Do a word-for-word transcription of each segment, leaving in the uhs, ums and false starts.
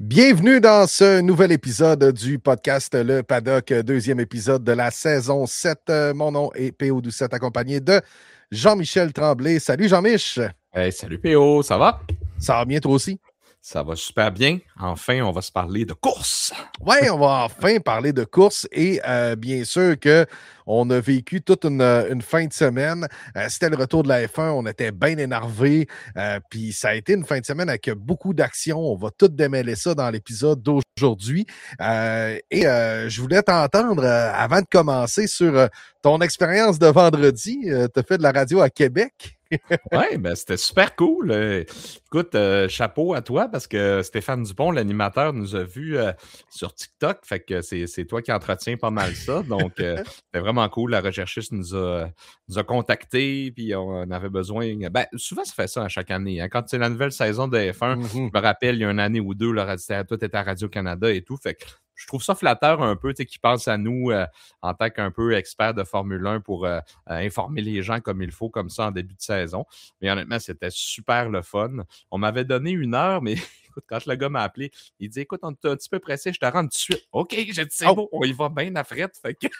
Bienvenue dans ce nouvel épisode du podcast Le Paddock, deuxième épisode de la saison sept. Mon nom est P O Doucette, accompagné de Jean-Michel Tremblay. Salut Jean-Mich! Hey, salut P O, ça va? Ça va bien toi aussi? Ça va super bien. Enfin, on va se parler de course. Oui, on va enfin parler de course et euh, bien sûr qu'on a vécu toute une, une fin de semaine. Euh, c'était le retour de la F un, on était bien énervés. Euh, Puis ça a été une fin de semaine avec beaucoup d'actions. On va tout démêler ça dans l'épisode d'aujourd'hui. Euh, et euh, je voulais t'entendre euh, avant de commencer sur euh, ton expérience de vendredi. Euh, tu as fait de la radio à Québec. Oui, ben c'était super cool. Euh, écoute, euh, chapeau à toi parce que Stéphane Dupont, l'animateur, nous a vus euh, sur TikTok. Fait que c'est, c'est toi qui entretiens pas mal ça. Donc, euh, c'était vraiment cool. La recherchiste nous a, nous a contactés, puis on avait besoin. Ben, souvent, ça fait ça à chaque année. Hein. Quand c'est la nouvelle saison de F un, mm-hmm. Je me rappelle, il y a une année ou deux, là, tout était à Radio-Canada et tout. Fait que je trouve ça flatteur un peu, tu sais, qu'ils pensent à nous euh, en tant qu'un peu expert de Formule un pour euh, euh, informer les gens comme il faut, comme ça, en début de saison. Mais honnêtement, c'était super le fun. On m'avait donné une heure, mais écoute, quand le gars m'a appelé, il dit « Écoute, on est un petit peu pressé, je te rends tout de suite. » OK, j'ai dit « C'est oh. beau, on y va bien à frette. » Fait que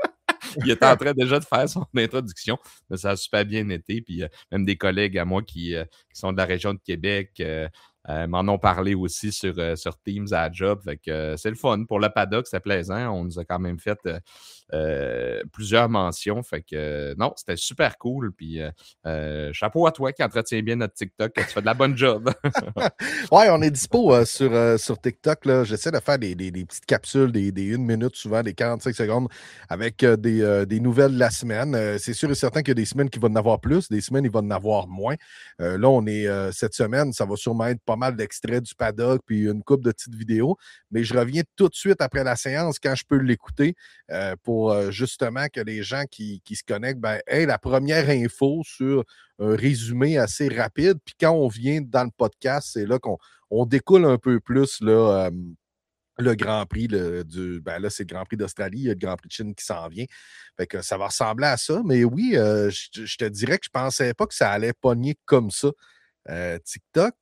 il était en train déjà de faire son introduction, mais ça a super bien été. Puis euh, même des collègues à moi qui, euh, qui sont de la région de Québec euh, euh, m'en ont parlé aussi sur, euh, sur Teams à la job. Fait que euh, c'est le fun. Pour le paddock, c'était plaisant. On nous a quand même fait euh, euh, plusieurs mentions. Fait que euh, non, c'était super cool. Puis euh, euh, chapeau à toi qui entretiens bien notre TikTok. Tu fais de la bonne job. Ouais, on est dispo euh, sur, euh, sur TikTok. Là. J'essaie de faire des, des, des petites capsules, des, des une minute, souvent des quarante-cinq secondes, avec euh, des, euh, des nouvelles de la semaine. Euh, c'est sûr et certain qu'il y a des semaines qui vont en avoir plus, des semaines, il va en avoir moins. Euh, là, on est euh, cette semaine, ça va sûrement être pas mal d'extraits du paddock, puis une couple de petites vidéos. Mais je reviens tout de suite après la séance quand je peux l'écouter euh, pour euh, justement que les gens qui, qui se connectent, ben, aient la première info sur un résumé assez rapide. Puis quand on vient dans le podcast, c'est là qu'on on découle un peu plus là, euh, le Grand Prix le, du. Ben là, c'est le Grand Prix d'Australie, il y a le Grand Prix de Chine qui s'en vient. Fait que ça va ressembler à ça. Mais oui, euh, je, je te dirais que je pensais pas que ça allait pogner comme ça. Euh, TikTok,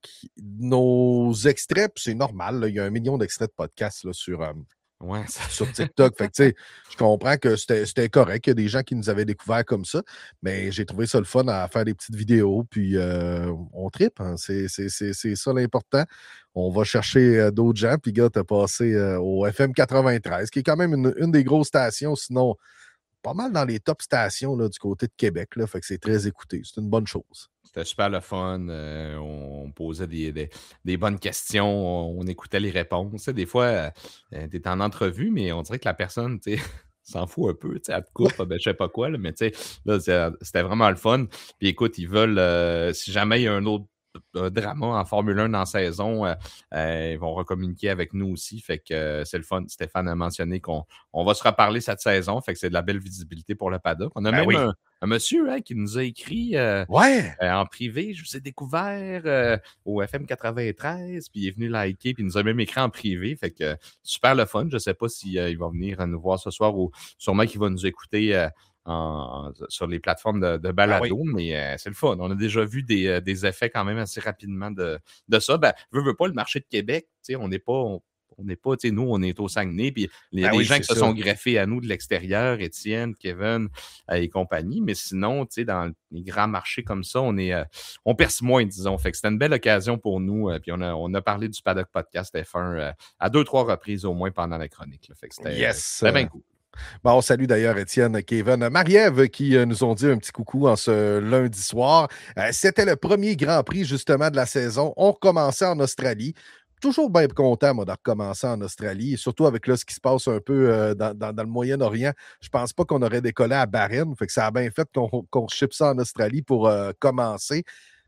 nos extraits, c'est normal, là, il y a un million d'extraits de podcasts là, sur. Euh, Ouais, ça... sur TikTok. Fait que, tu sais, je comprends que c'était, c'était correct. Il y a des gens qui nous avaient découvert comme ça, mais j'ai trouvé ça le fun à faire des petites vidéos, puis euh, on tripe. Hein. C'est, c'est, c'est, c'est ça l'important. On va chercher euh, d'autres gens, puis gars, t'as passé euh, au F M quatre-vingt-treize, qui est quand même une, une des grosses stations, sinon pas mal dans les top stations là, du côté de Québec. Là, fait que c'est très écouté. C'est une bonne chose. C'était super le fun. Euh, on posait des, des, des bonnes questions. On, on écoutait les réponses. Tu sais, des fois, euh, tu es en entrevue, mais on dirait que la personne, tu sais, s'en fout un peu. Tu sais, elle te coupe, ben, je sais pas quoi. Là, mais tu sais, là, c'était vraiment le fun. Puis écoute, ils veulent, euh, si jamais il y a un autre un drama en Formule un dans la saison, euh, euh, ils vont recommuniquer avec nous aussi. Fait que euh, c'est le fun. Stéphane a mentionné qu'on on va se reparler cette saison. Fait que c'est de la belle visibilité pour le paddock. On a ben même oui. un, un monsieur hein, qui nous a écrit euh, ouais. euh, en privé. Je vous ai découvert euh, au F M quatre-vingt-treize, puis il est venu liker, puis il nous a même écrit en privé. Fait que euh, super le fun. Je sais pas s'il euh, va venir nous voir ce soir ou sûrement qu'il va nous écouter euh, En, sur les plateformes de, de balado, ah oui. mais euh, c'est le fun. On a déjà vu des, euh, des effets quand même assez rapidement de, de ça. Ben, veux, veux pas, le marché de Québec, on n'est pas, on, on n'est pas, nous, on est au Saguenay, puis il y a ben des oui, gens qui ça. se sont greffés à nous de l'extérieur, Étienne, Kevin euh, et compagnie, mais sinon, dans les grands marchés comme ça, on est, euh, on perce moins, disons. Fait que c'était une belle occasion pour nous, euh, puis on a, on a parlé du Paddock Podcast F un euh, à deux, trois reprises au moins pendant la chronique. Là. Fait que c'était, yes. c'était bien cool. Bon, on salue d'ailleurs Étienne, Kevin, Marie-Ève qui euh, nous ont dit un petit coucou en ce lundi soir. Euh, c'était le premier Grand Prix justement de la saison. On recommençait en Australie. Toujours bien content, moi, de recommencer en Australie, surtout avec là, ce qui se passe un peu euh, dans, dans, dans le Moyen-Orient. Je pense pas qu'on aurait décollé à Bahreïn. Fait que ça a bien fait qu'on, qu'on ship ça en Australie pour euh, commencer.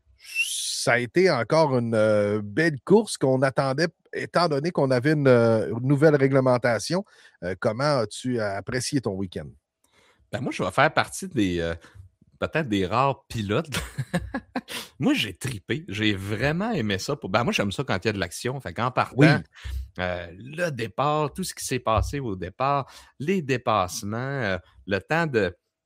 Ça a été encore une euh, belle course qu'on attendait, étant donné qu'on avait une, euh, une nouvelle réglementation. Euh, comment as-tu apprécié ton week-end? Ben moi, je vais faire partie des euh, peut-être des rares pilotes. Moi, j'ai tripé. J'ai vraiment aimé ça. Pour... Ben, moi, j'aime ça quand il y a de l'action. Fait qu'en partant, oui. euh, le départ, tout ce qui s'est passé au départ, les dépassements, euh, le temps de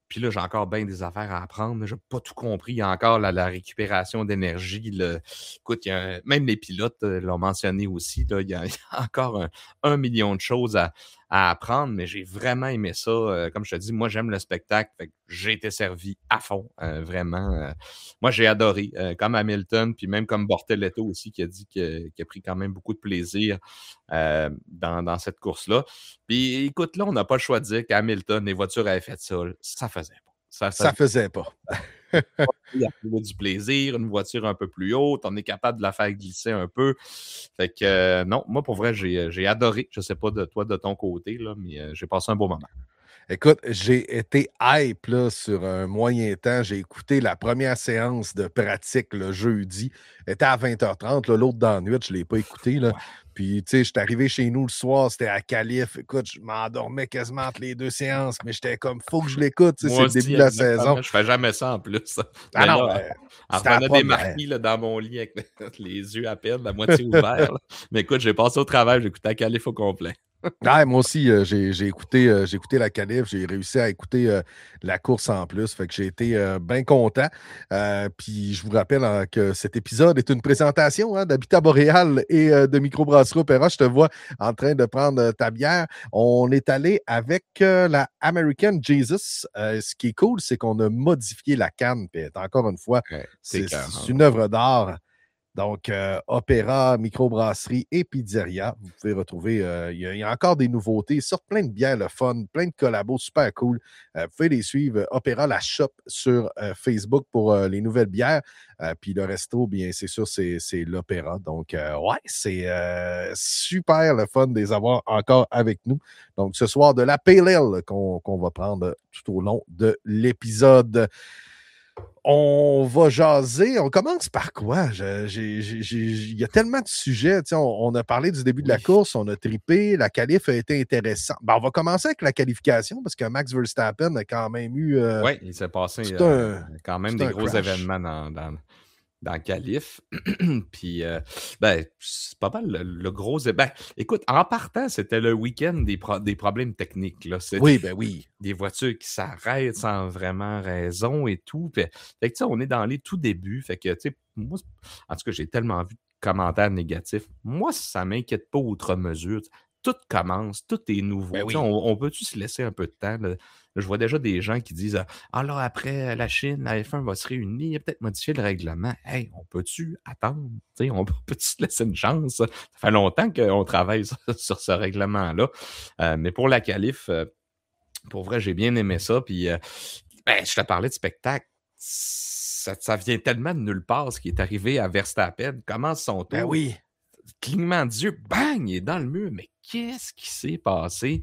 Puis là, j'ai encore bien des affaires à apprendre. Je n'ai pas tout compris. Il y a encore la, la récupération d'énergie. Le... Écoute, il y a, même les pilotes euh, l'ont mentionné aussi. Là, il, y a, il y a encore un, un million de choses à, à apprendre, mais j'ai vraiment aimé ça. Euh, comme je te dis, moi, j'aime le spectacle. Fait que j'ai été servi à fond, euh, vraiment. Euh, moi, j'ai adoré, euh, comme Hamilton, puis même comme Bortoleto aussi, qui a dit qu'il a pris quand même beaucoup de plaisir euh, dans, dans cette course-là. Puis écoute, là, on n'a pas le choix de dire qu'Hamilton, les voitures avaient fait ça. Là. Ça faisait pas. Ça Ça faisait faisait pas. Il y a du plaisir, une voiture un peu plus haute, on est capable de la faire glisser un peu. Fait que euh, non, moi pour vrai, j'ai, j'ai adoré. Je sais pas de toi, de ton côté, là, mais euh, j'ai passé un beau moment. Écoute, j'ai été hype là, sur un moyen temps. J'ai écouté la première séance de pratique le jeudi. Elle était à vingt heures trente. Là, l'autre dans la nuit, je ne l'ai pas écouté. Là. Ouais. Puis, tu sais, je suis arrivé chez nous le soir, c'était à Calif. Écoute, je m'endormais quasiment entre les deux séances, mais j'étais comme, faut que je l'écoute. C'est Moi le aussi, début de la exactement. saison. Je fais jamais ça en plus. Ah Mais non, là, euh, en c'était la revenant des première. marquis là, dans mon lit avec les yeux à peine, la moitié ouverte. là. Mais écoute, j'ai passé au travail, j'ai écouté la Calif au complet. Ouais, moi aussi, euh, j'ai, j'ai écouté, euh, j'ai écouté la qualif, j'ai réussi à écouter euh, la course en plus, fait que j'ai été euh, bien content. Euh, puis je vous rappelle hein, que cet épisode est une présentation hein, d'Habitat Boréal et euh, de Microbrasserie Opéra. Je te vois en train de prendre euh, ta bière. On est allé avec euh, la American Jesus. Euh, ce qui est cool, c'est qu'on a modifié la canne. Puis encore une fois, Ouais, c'est, c'est c'est une œuvre d'art. Donc, euh, Opéra, microbrasserie et pizzeria. Vous pouvez retrouver, euh, il y, y a encore des nouveautés. Ils sortent plein de bières, le fun, plein de collabos super cool. Euh, vous pouvez les suivre. euh, Opéra, la shop sur euh, Facebook pour euh, les nouvelles bières. Euh, puis le resto, bien, c'est sûr, c'est, c'est l'Opéra. Donc, euh, ouais, c'est euh, super le fun de les avoir encore avec nous. Donc, ce soir, de la Pale Ale qu'on, qu'on va prendre tout au long de l'épisode. On va jaser. On commence par quoi? Il y a tellement de sujets. On, on a parlé du début de la Oui. course, on a trippé, la qualif a été intéressante. Ben, on va commencer avec la qualification parce que Max Verstappen a quand même eu euh, Oui, il s'est passé tout euh, un, quand même tout des un gros crash. événements dans, dans, dans le Calif. Puis, euh, ben, c'est pas mal le, le gros. Ben, écoute, en partant, c'était le week-end des, pro- des problèmes techniques. Là. C'était Oui, ben oui. des voitures qui s'arrêtent sans vraiment raison et tout. Fait, fait que, tu sais, on est dans les tout débuts. Fait que, tu sais, moi, en tout cas, j'ai tellement vu de commentaires négatifs. Moi, ça m'inquiète pas outre mesure. Tout commence, tout est nouveau. Ben Tu sais, oui. On, on peut-tu se laisser un peu de temps? Là? Je vois déjà des gens qui disent Ah là, après la Chine, la F un va se réunir, peut-être modifier le règlement. Hey, on peut-tu attendre? Tu sais, on peut-tu se laisser une chance? Ça fait longtemps qu'on travaille sur, sur ce règlement-là. Euh, mais pour la qualif, euh, pour vrai, j'ai bien aimé ça. Puis, euh, ben, je te parlais de spectacle. Ça, ça vient tellement de nulle part ce qui est arrivé à Verstappen. Commence son Ben tour. oui. Clignement d'yeux, bang, il est dans le mur. Mais qu'est-ce qui s'est passé?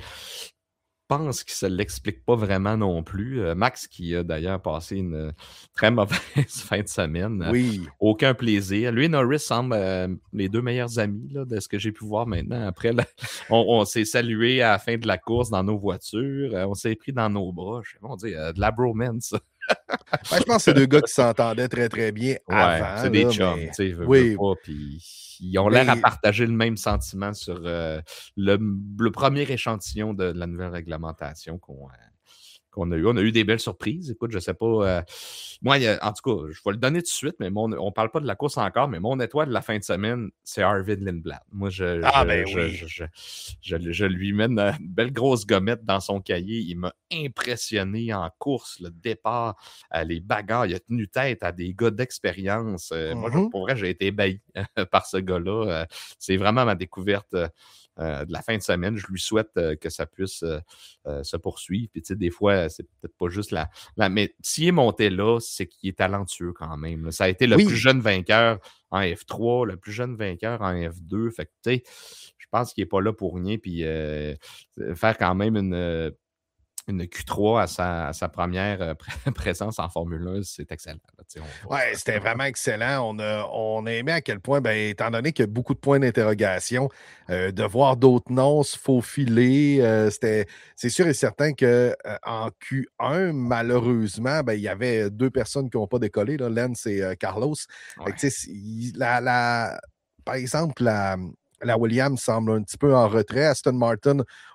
Je pense qu'il ne se l'explique pas vraiment non plus. Euh, Max, qui a d'ailleurs passé une très mauvaise fin de semaine. Euh, Oui. aucun plaisir. Lui et Norris semblent euh, les deux meilleurs amis là, de ce que j'ai pu voir maintenant. Après, là, on, on s'est salué à la fin de la course dans nos voitures. Euh, on s'est pris dans nos bras. Je sais pas, on dit euh, de la bromance. Ben, je pense que c'est deux gars qui s'entendaient très, très bien Ouais, avant. c'est des là, chums, mais... tu sais, veux, veux Oui. pas, puis ils ont l'air à Mais partager le même sentiment sur euh, le, le premier échantillon de la nouvelle réglementation qu'on euh, qu'on a eu. On a eu des belles surprises. Écoute, je sais pas. euh, moi, il y a- en tout cas, je vais le donner tout de suite, mais mon, on parle pas de la course encore, mais mon étoile de la fin de semaine, c'est Arvid Lindblad. Moi, je, Ah, je, ben je, oui. je, je, je- je lui mets une belle grosse gommette dans son cahier. Il m'a impressionné en course, le départ, euh, les bagarres. Il a tenu tête à des gars d'expérience. Euh, Moi, je- Mhm. pour vrai, j'ai été ébahi par ce gars-là. Euh, c'est vraiment ma découverte. euh, euh, de la fin de semaine. Je lui souhaite euh, que ça puisse euh, euh, se poursuivre. Puis, tu sais, des fois, c'est peut-être pas juste la. la mais s'il est monté là, c'est qu'il est talentueux quand même. Là. Ça a été le Oui. plus jeune vainqueur en F trois, le plus jeune vainqueur en F deux. Fait que, tu sais, je pense qu'il n'est pas là pour rien. Puis, euh, faire quand même une. Une Q trois à sa, à sa première euh, présence en Formule un, c'est excellent. Là, tu sais, on va- Ouais, c'était vraiment excellent. On a, on a aimé à quel point, ben, étant donné qu'il y a beaucoup de points d'interrogation, euh, de voir d'autres noms se faufiler, euh, c'était, c'est sûr et certain que euh, en Q un, malheureusement, ben, il y avait deux personnes qui n'ont pas décollé, là, Lance et euh, Carlos. Fait que, Ouais. tu sais, il- la, la- par exemple, la, la Williams semble un petit peu en retrait. Aston Martin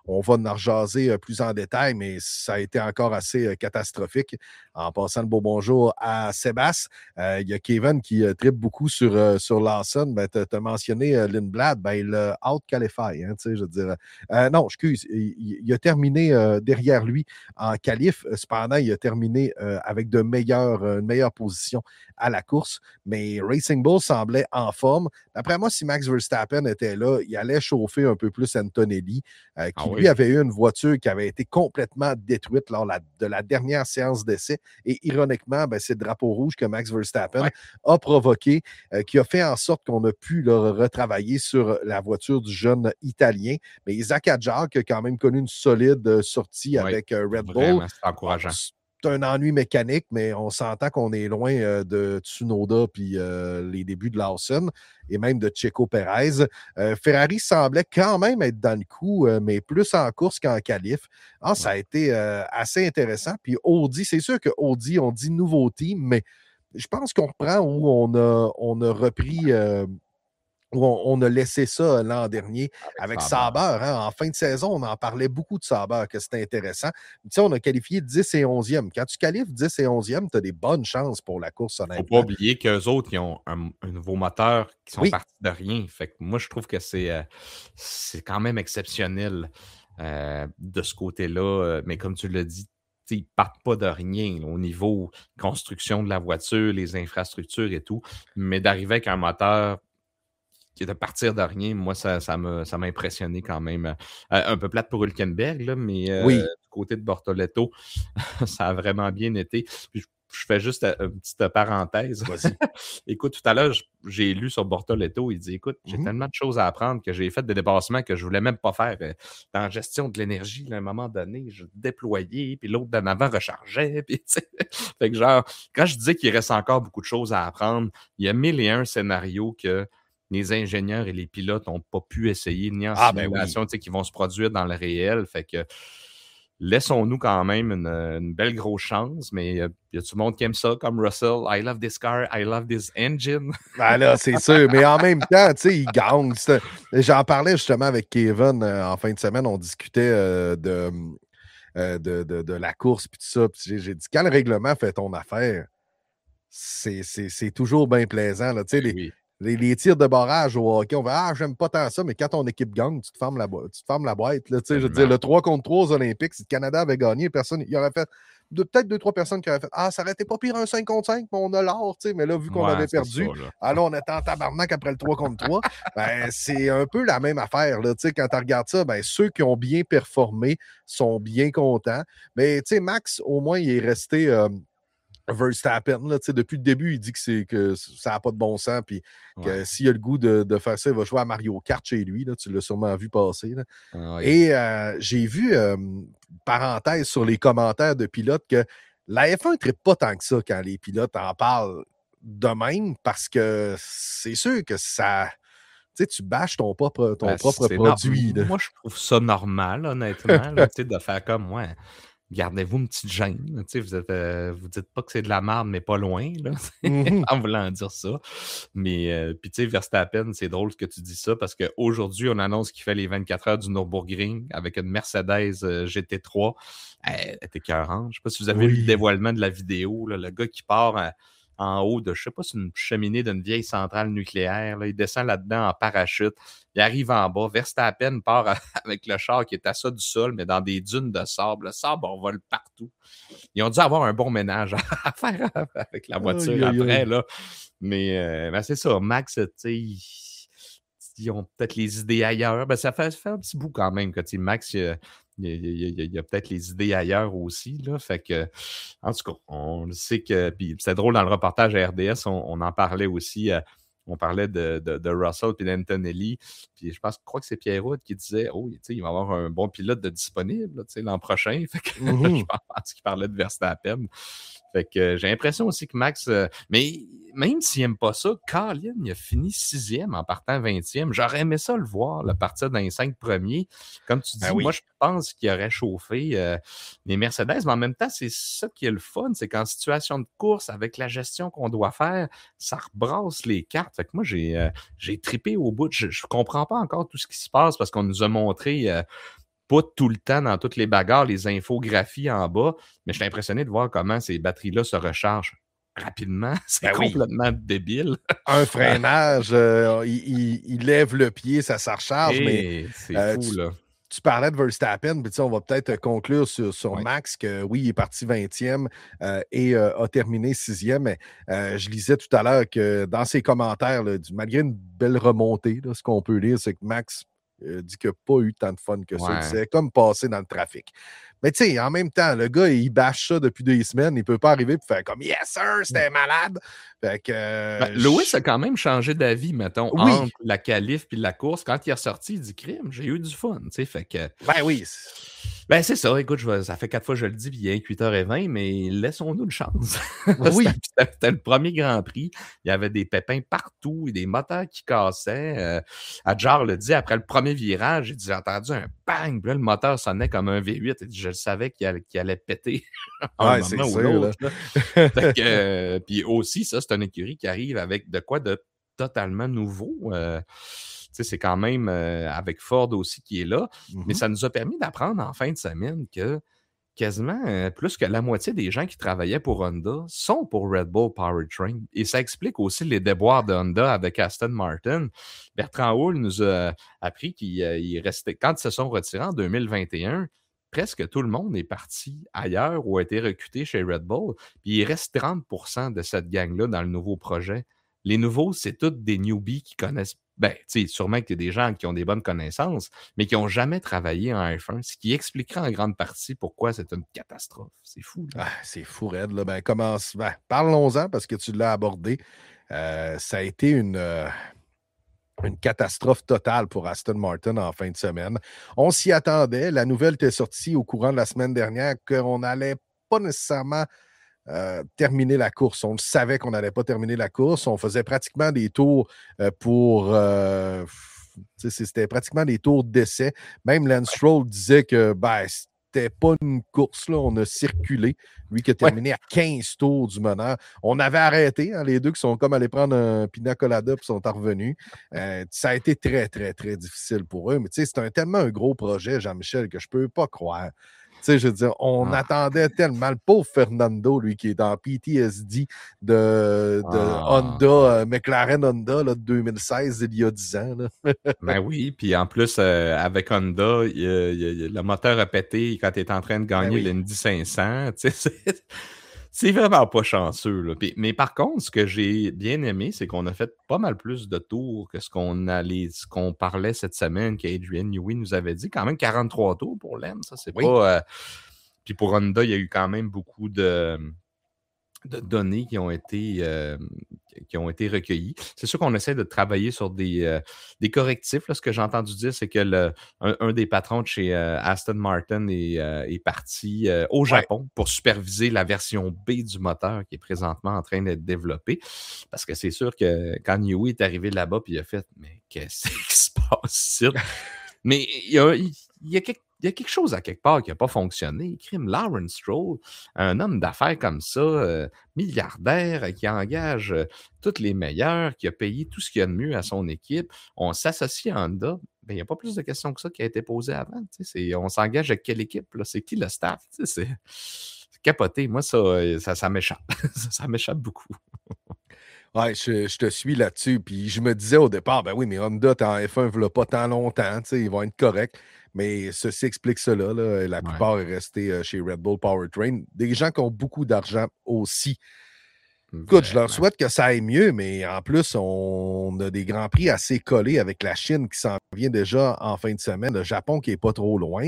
on va en rejaser plus en détail, mais ça a été encore assez catastrophique. En passant le beau bonjour à Sébastien. Euh, il y a Kevin qui euh, tripe beaucoup sur, euh, sur Lawson. Ben, tu as mentionné euh, Lindblad, ben, il a out-qualify, hein, je veux dire. Euh, non, excuse, il, il a terminé euh, derrière lui en qualif. Cependant, il a terminé euh, avec de meilleures, une meilleure position à la course. Mais Racing Bull semblait en forme. D'après moi, si Max Verstappen était là, il allait chauffer un peu plus Antonelli, euh, qui ah oui. lui avait eu une voiture qui avait été complètement détruite lors la, de la dernière séance d'essai. Et ironiquement, ben, c'est le drapeau rouge que Max Verstappen ouais. a provoqué, euh, qui a fait en sorte qu'on a pu là, retravailler sur la voiture du jeune Italien. Mais Isaac Hadjar, qui a quand même connu une solide sortie ouais. avec euh, Red Vraiment, Bull. C'est encourageant. C'est un ennui mécanique, mais on s'entend qu'on est loin euh, de Tsunoda puis euh, les débuts de Lawson et même de Checo Perez. Euh, Ferrari semblait quand même être dans le coup, euh, mais plus en course qu'en qualif. Ah, ça a été euh, assez intéressant. Puis Audi, c'est sûr que Audi, on dit nouveau team, mais je pense qu'on reprend où on a, on a repris... Euh, où on, on a laissé ça l'an dernier avec, avec Sauber. Hein? En fin de saison, on en parlait beaucoup de Sauber, que c'était intéressant. Tu sais, on a qualifié dix et onzième. Quand tu qualifies dix et onzième, tu as des bonnes chances pour la course, honnêtement. Il ne faut pas oublier qu'eux autres, ils ont un, un nouveau moteur qui sont oui. partis de rien. Fait que moi, je trouve que c'est, euh, c'est quand même exceptionnel euh, de ce côté-là. Mais comme tu l'as dit, ils ne partent pas de rien là, au niveau construction de la voiture, les infrastructures et tout. Mais d'arriver avec un moteur qui est de partir de rien, moi, ça, ça, m'a, ça m'a impressionné quand même. Euh, un peu plate pour Hülkenberg, là, mais euh, oui. du côté de Bortoleto, ça a vraiment bien été. Puis, je, je fais juste une petite parenthèse. Écoute, tout à l'heure, j'ai lu sur Bortoleto, il dit, écoute, j'ai mm-hmm. tellement de choses à apprendre que j'ai fait des dépassements que je ne voulais même pas faire. Dans la gestion de l'énergie, là, à un moment donné, je déployais, puis l'autre d'en avant rechargeait. Puis, fait que genre, quand je disais qu'il reste encore beaucoup de choses à apprendre, il y a mille et un scénarios que les ingénieurs et les pilotes n'ont pas pu essayer, ni en ah, simulation, ben oui. qui vont se produire dans le réel. Fait que laissons-nous quand même une, une belle grosse chance, mais il y a tout le monde qui aime ça, comme Russell. I love this car, I love this engine. Ben là, c'est sûr, mais en même temps, tu sais, il gagne. J'en parlais justement avec Kevin euh, en fin de semaine, on discutait euh, de, euh, de, de, de la course puis tout ça. Puis j'ai dit, quand le règlement fait ton affaire, c'est, c'est, c'est toujours bien plaisant. Là, les, oui. Les, les tirs de barrage au hockey, on va ah, j'aime pas tant ça, mais quand ton équipe gagne, tu te fermes la, bo- tu te fermes la boîte. Là, je veux dire, le trois contre trois aux Olympiques, si le Canada avait gagné, personne, il aurait fait de, peut-être deux, trois personnes qui auraient fait ah, ça aurait été pas pire un cinq contre cinq, mais on a l'or, mais là, vu qu'on ouais, avait perdu, ça, alors on était en tabarnak après le trois contre trois. Ben, c'est un peu la même affaire. Là, quand tu regardes ça, ben, ceux qui ont bien performé sont bien contents. Mais Max, au moins, il est resté. Euh, Verstappen, là, depuis le début, il dit que, c'est, que ça n'a pas de bon sens, puis que ouais. s'il a le goût de, de faire ça, il va jouer à Mario Kart chez lui. Là, tu l'as sûrement vu passer. Là. Ah, oui. Et euh, j'ai vu, euh, parenthèse sur les commentaires de pilotes, que la F un ne traite pas tant que ça quand les pilotes en parlent de même, parce que c'est sûr que ça... Tu sais, tu bâches ton propre, ton ben, propre produit. Moi, je trouve ça normal, honnêtement, là, de faire comme moi. Gardez-vous une petite gêne. Vous ne euh, vous dites pas que c'est de la merde, mais pas loin, là, mm-hmm. en voulant dire ça. Mais, euh, puis tu sais, Verstappen, c'est drôle que tu dis ça parce qu'aujourd'hui, on annonce qu'il fait les vingt-quatre heures du Nürburgring avec une Mercedes euh, G T trois. Elle est écœurante. Je ne sais pas si vous avez oui. vu le dévoilement de la vidéo. Là, le gars qui part en, en haut de, je ne sais pas, c'est une cheminée d'une vieille centrale nucléaire. Là, il descend là-dedans en parachute. Il arrive en bas. Verstappen part avec le char qui est à ça du sol, mais dans des dunes de sable. Le sable, on vole partout. Ils ont dû avoir un bon ménage à faire avec la voiture oh, après. Yeah, yeah. Là. Mais euh, ben c'est ça. Max, tu sais, ils, ils ont peut-être les idées ailleurs. Ben, ça, fait, ça fait un petit bout quand même que Max, il, il, il, il y a peut-être les idées ailleurs aussi. Là, fait que, en tout cas, on sait que. Puis c'est drôle, dans le reportage à R D S, on, on en parlait aussi. Euh, On parlait de, de, de Russell et d'Antonelli. Puis je pense, je crois que c'est Pierrot qui disait oh, il va y avoir un bon pilote de disponible là, l'an prochain. Fait que, mm-hmm. je pense qu'il parlait de Verstappen. Fait que j'ai l'impression aussi que Max, euh, mais même s'il n'aime pas ça, Colin, il a fini sixième en partant vingtième. J'aurais aimé ça le voir, le partir dans les cinq premiers. Comme tu dis, ben oui. moi, je pense qu'il aurait chauffé euh, les Mercedes, mais en même temps, c'est ça qui est le fun, c'est qu'en situation de course, avec la gestion qu'on doit faire, ça rebrasse les cartes. Fait que moi, j'ai, euh, j'ai trippé au bout. Je ne comprends pas encore tout ce qui se passe parce qu'on nous a montré... Euh, pas tout le temps dans toutes les bagarres, les infographies en bas, mais je suis impressionné de voir comment ces batteries-là se rechargent rapidement. C'est Ben oui. complètement débile. Un freinage, euh, il, il- il lève le pied, ça, ça recharge, mais Et c'est euh, fou, tu, là. tu parlais de Verstappen, puis tu sais, on va peut-être conclure sur, sur Ouais. Max, que oui, il est parti vingtième euh, et euh, a terminé sixième, mais euh, je lisais tout à l'heure que dans ses commentaires, là, du- malgré une belle remontée, là, ce qu'on peut lire, c'est que Max euh, dit qu'il n'a pas eu tant de fun que ça. Il dit, Ouais. c'est comme passer dans le trafic. Mais tu sais, en même temps, le gars, il bâche ça depuis des semaines. Il ne peut pas arriver et faire comme « Yes, sir, c'était malade! » Fait que... Ben, euh, Lewis je- a quand même changé d'avis, mettons, Oui, entre la qualif et la course. Quand il est ressorti, il dit crime, j'ai eu du fun. Tu sais, fait que. ben oui. Ben, c'est ça. Écoute, je vais- ça fait quatre fois que je le dis, puis il est huit heures vingt, mais laissons-nous une chance. Oui. C'était c'était le premier Grand Prix. Il y avait des pépins partout et des moteurs qui cassaient. Euh, Adjar le dit après le premier virage, j'ai dit, j'ai entendu un bang, puis là, le moteur sonnait comme un V huit. Il dit, je le savais qu'il allait, qu'il allait péter à un Ouais, c'est moment ou sûr, là. l'autre. là. Fait que, euh, puis aussi, ça, c'est une écurie qui arrive avec de quoi de totalement nouveau. Euh, tu sais, c'est quand même euh, avec Ford aussi qui est là. Mais Mhm. ça nous a permis d'apprendre en fin de semaine que quasiment euh, plus que la moitié des gens qui travaillaient pour Honda sont pour Red Bull Powertrain. Et ça explique aussi les déboires de Honda avec Aston Martin. Bertrand Houle nous a appris qu'il euh, il restait, quand ils se sont retirés en deux mille vingt et un, presque tout le monde est parti ailleurs ou a été recruté chez Red Bull. Puis il reste trente pour cent de cette gang-là dans le nouveau projet. Les nouveaux, c'est tous des newbies qui connaissent. Ben, tu sais, sûrement que des gens qui ont des bonnes connaissances, mais qui n'ont jamais travaillé en F un, ce qui expliquerait en grande partie pourquoi c'est une catastrophe. C'est fou. Là. Ah, c'est fou, Red. Là. Ben, commence... ben, parlons-en parce que tu l'as abordé. Euh, ça a été une, euh, une catastrophe totale pour Aston Martin en fin de semaine. On s'y attendait. La nouvelle était sortie au courant de la semaine dernière qu'on n'allait pas nécessairement euh, terminer la course. On le savait qu'on n'allait pas terminer la course. On faisait pratiquement des tours euh, pour... Euh, c'était pratiquement des tours d'essai. Même Lance Stroll disait que ben, c'était pas une course, là. On a circulé. Lui qui a terminé Ouais. à quinze tours du meneur. On avait arrêté, hein, les deux qui sont comme allés prendre un pina colada puis sont revenus. Euh, ça a été très, très, très difficile pour eux. Mais tu sais, c'est un, tellement un gros projet, Jean-Michel, que je peux pas croire. Tu sais, je veux dire, on Ah. attendait tellement. Le pauvre Fernando, lui, qui est en P T S D de, de Ah. Honda, euh, McLaren Honda là, de deux mille seize, il y a dix ans. Là. Ben oui, puis en plus, euh, avec Honda, il, il, il, le moteur a pété quand il est en train de gagner Ben oui. l'Indy cinq cents. Tu sais, c'est, c'est vraiment pas chanceux. Là. Puis, mais par contre, ce que j'ai bien aimé, c'est qu'on a fait pas mal plus de tours que ce qu'on allait, ce qu'on parlait cette semaine, qu'Adrian Newey nous avait dit. Quand même quarante-trois tours pour l'M, ça, c'est Oui. pas... Euh... Puis pour Honda, il y a eu quand même beaucoup de... de données qui ont été, euh, qui ont été recueillies. C'est sûr qu'on essaie de travailler sur des, euh, des correctifs. Là. Ce que j'ai entendu dire, c'est que le, un, un des patrons de chez euh, Aston Martin est, euh, est parti euh, au Japon ouais. pour superviser la version B du moteur qui est présentement en train d'être développée. Parce que c'est sûr que quand Newey est arrivé là-bas, puis il a fait « Mais qu'est-ce qui se passe ici? » Mais il y a, il y a quelque Il y a quelque chose à quelque part qui n'a pas fonctionné. Crime Lawrence Stroll, un homme d'affaires comme ça, euh, milliardaire, euh, qui engage euh, tous les meilleurs, qui a payé tout ce qu'il y a de mieux à son équipe. On s'associe à Honda. Ben, il n'y a pas plus de questions que ça qui a été posée avant. C'est, on s'engage avec quelle équipe? Là? C'est qui le staff? C'est, c'est capoté. Moi, ça, ça, ça m'échappe. ça, ça m'échappe beaucoup. Ouais, je, je te suis là-dessus. Puis je me disais au départ, ben oui, mais Honda, t'es en F un, il pas tant longtemps, ils vont être corrects. Mais ceci explique cela. Là. La plupart ouais. est resté chez Red Bull Powertrain. Des gens qui ont beaucoup d'argent aussi. Vraiment. Écoute, je leur souhaite que ça aille mieux, mais en plus, on a des grands prix assez collés avec la Chine qui s'en vient déjà en fin de semaine. Le Japon qui n'est pas trop loin.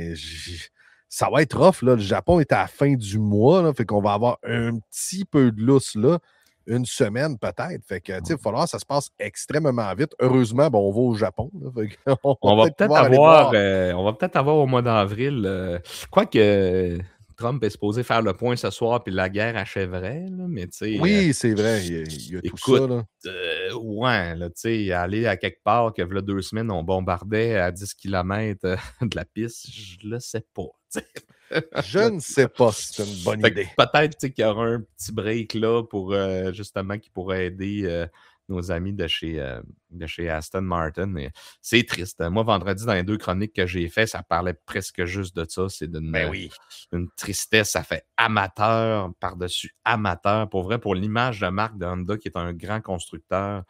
Ça va être rough. Là. Le Japon est à la fin du mois. Là, fait qu'on va avoir un petit peu de lousse là. Une semaine peut-être. Fait que, tu sais, il va falloir que ça se passe extrêmement vite. Heureusement, ben, on va au Japon. Là, fait on, on va peut-être, peut-être avoir, euh, on va peut-être avoir au mois d'avril, euh, quoique euh, Trump est supposé faire le point ce soir puis la guerre achèverait, là, mais tu sais... Oui, euh, c'est vrai, il y a, il y a écoute, tout ça, là. Euh, ouais, là, tu sais, aller à quelque part que, là, deux semaines, on bombardait à dix kilomètres de la piste, je le sais pas, t'sais. Je ne sais pas si c'est une bonne idée. Peut-être qu'il y aura un petit break là pour euh, justement qui pourrait aider euh, nos amis de chez, euh, de chez Aston Martin. Et c'est triste. Moi, vendredi, dans les deux chroniques que j'ai faites, ça parlait presque juste de ça. C'est Ben d'une oui. une tristesse. Ça fait amateur par-dessus amateur. Pour vrai, pour l'image de marque de Honda, qui est un grand constructeur,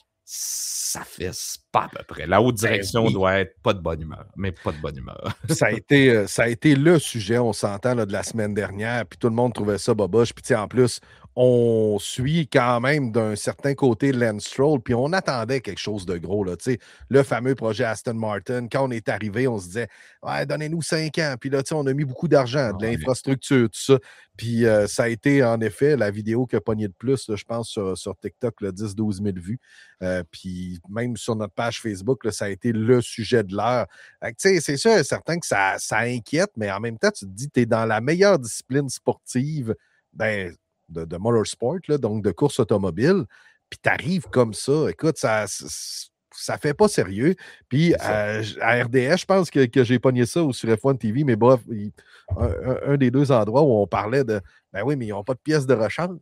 ça fait pas à peu près. La haute Ben direction oui. doit être pas de bonne humeur, mais pas de bonne humeur. Ça a été, euh, ça a été le sujet, on s'entend, là, de la semaine dernière, puis tout le monde trouvait ça boboche. Puis tu sais, en plus, on suit quand même d'un certain côté Lance Stroll, puis on attendait quelque chose de gros, là, tu sais, le fameux projet Aston Martin. Quand on est arrivé, on se disait, ouais, donnez-nous cinq ans. Puis là, tu sais, on a mis beaucoup d'argent, de Ouais. l'infrastructure, tout ça. Puis euh, ça a été, en effet, la vidéo qui a pogné de plus, là, je pense, sur, sur TikTok, là, dix douze mille vues. Euh, puis même sur notre page Facebook, là, ça a été le sujet de l'heure. Fait que, tu sais, c'est sûr et certain que ça, ça inquiète, mais en même temps, tu te dis, tu es dans la meilleure discipline sportive ben, de, de motorsport, là, donc de course automobile, puis tu arrives comme ça. Écoute, ça ça fait pas sérieux. Puis euh, à R D S, je pense que, que j'ai pogné ça ou sur F un T V, mais bref, il, un, un, un des deux endroits où on parlait de ben oui, mais ils n'ont pas de pièces de rechange.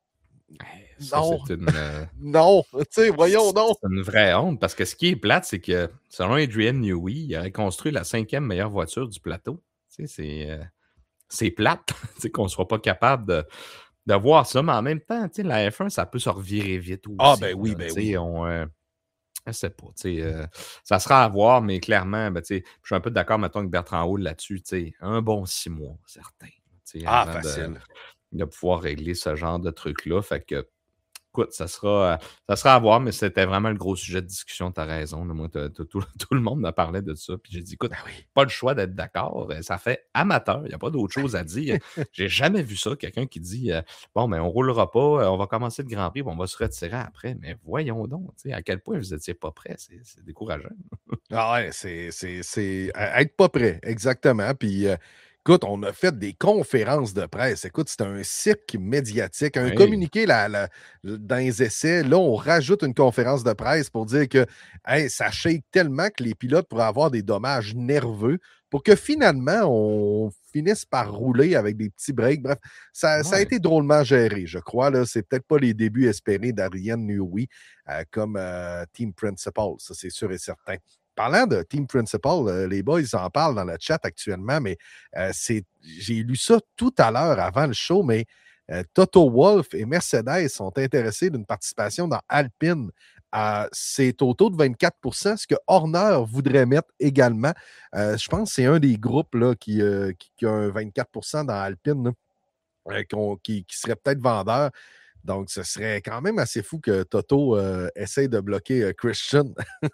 Ça, non, c'est une, euh, non, tu sais, voyons donc. C'est une vraie honte parce que ce qui est plate, c'est que selon Adrian Newey, il a construit la cinquième meilleure voiture du plateau. Tu sais, c'est, euh, c'est plate tu sais, qu'on ne soit pas capable de, de voir ça, mais en même temps, tu sais, la F un, ça peut se revirer vite aussi. Ah, ben oui, là, ben tu sais, oui. On, euh, je sais pas, tu sais, euh, ça sera à voir, mais clairement, ben, tu sais, je suis un peu d'accord, mettons, avec Bertrand Hall là-dessus, tu sais, un bon six mois, certain, tu sais, Ah, avant de, facile. de pouvoir régler ce genre de truc-là. Fait que, écoute, ça sera, ça sera à voir, mais c'était vraiment le gros sujet de discussion. Tu as raison. Là. Moi, t'as- t'as- tout, tout le monde me parlait de ça. Puis j'ai dit, écoute, Ben oui. pas le choix d'être d'accord. Euh, Ça fait amateur. Il n'y a pas d'autre chose à dire. J'ai jamais vu ça. Quelqu'un qui dit, euh, bon, mais on roulera pas, euh, on va commencer le Grand Prix, puis on va se retirer après. Mais voyons donc, tu sais, à quel point vous n'étiez pas prêts. C'est c'est décourageant. Ah ouais, c'est, c'est, c'est euh, être pas prêt, exactement. Puis, euh, écoute, on a fait des conférences de presse. Écoute, c'est un cirque médiatique, un Oui. communiqué là, là, dans les essais. Là, on rajoute une conférence de presse pour dire que hey, ça shake tellement que les pilotes pourraient avoir des dommages nerveux pour que finalement, on finisse par rouler avec des petits breaks. Bref, ça, ça a Ouais. été drôlement géré, je crois. Là. C'est peut-être pas les débuts espérés d'Adrian Newey euh, comme euh, team principal, ça c'est sûr et certain. Parlant de Team Principal, euh, les boys en parlent dans le chat actuellement, mais euh, c'est, j'ai lu ça tout à l'heure avant le show, mais euh, Toto Wolff et Mercedes sont intéressés d'une participation dans Alpine. Euh, c'est au taux de vingt-quatre pour cent, ce que Horner voudrait mettre également. Euh, je pense que c'est un des groupes là, qui, euh, qui, qui a un vingt-quatre pour cent dans Alpine, là, euh, qui, qui serait peut-être vendeur. Donc, ce serait quand même assez fou que Toto euh, essaye de bloquer euh, Christian.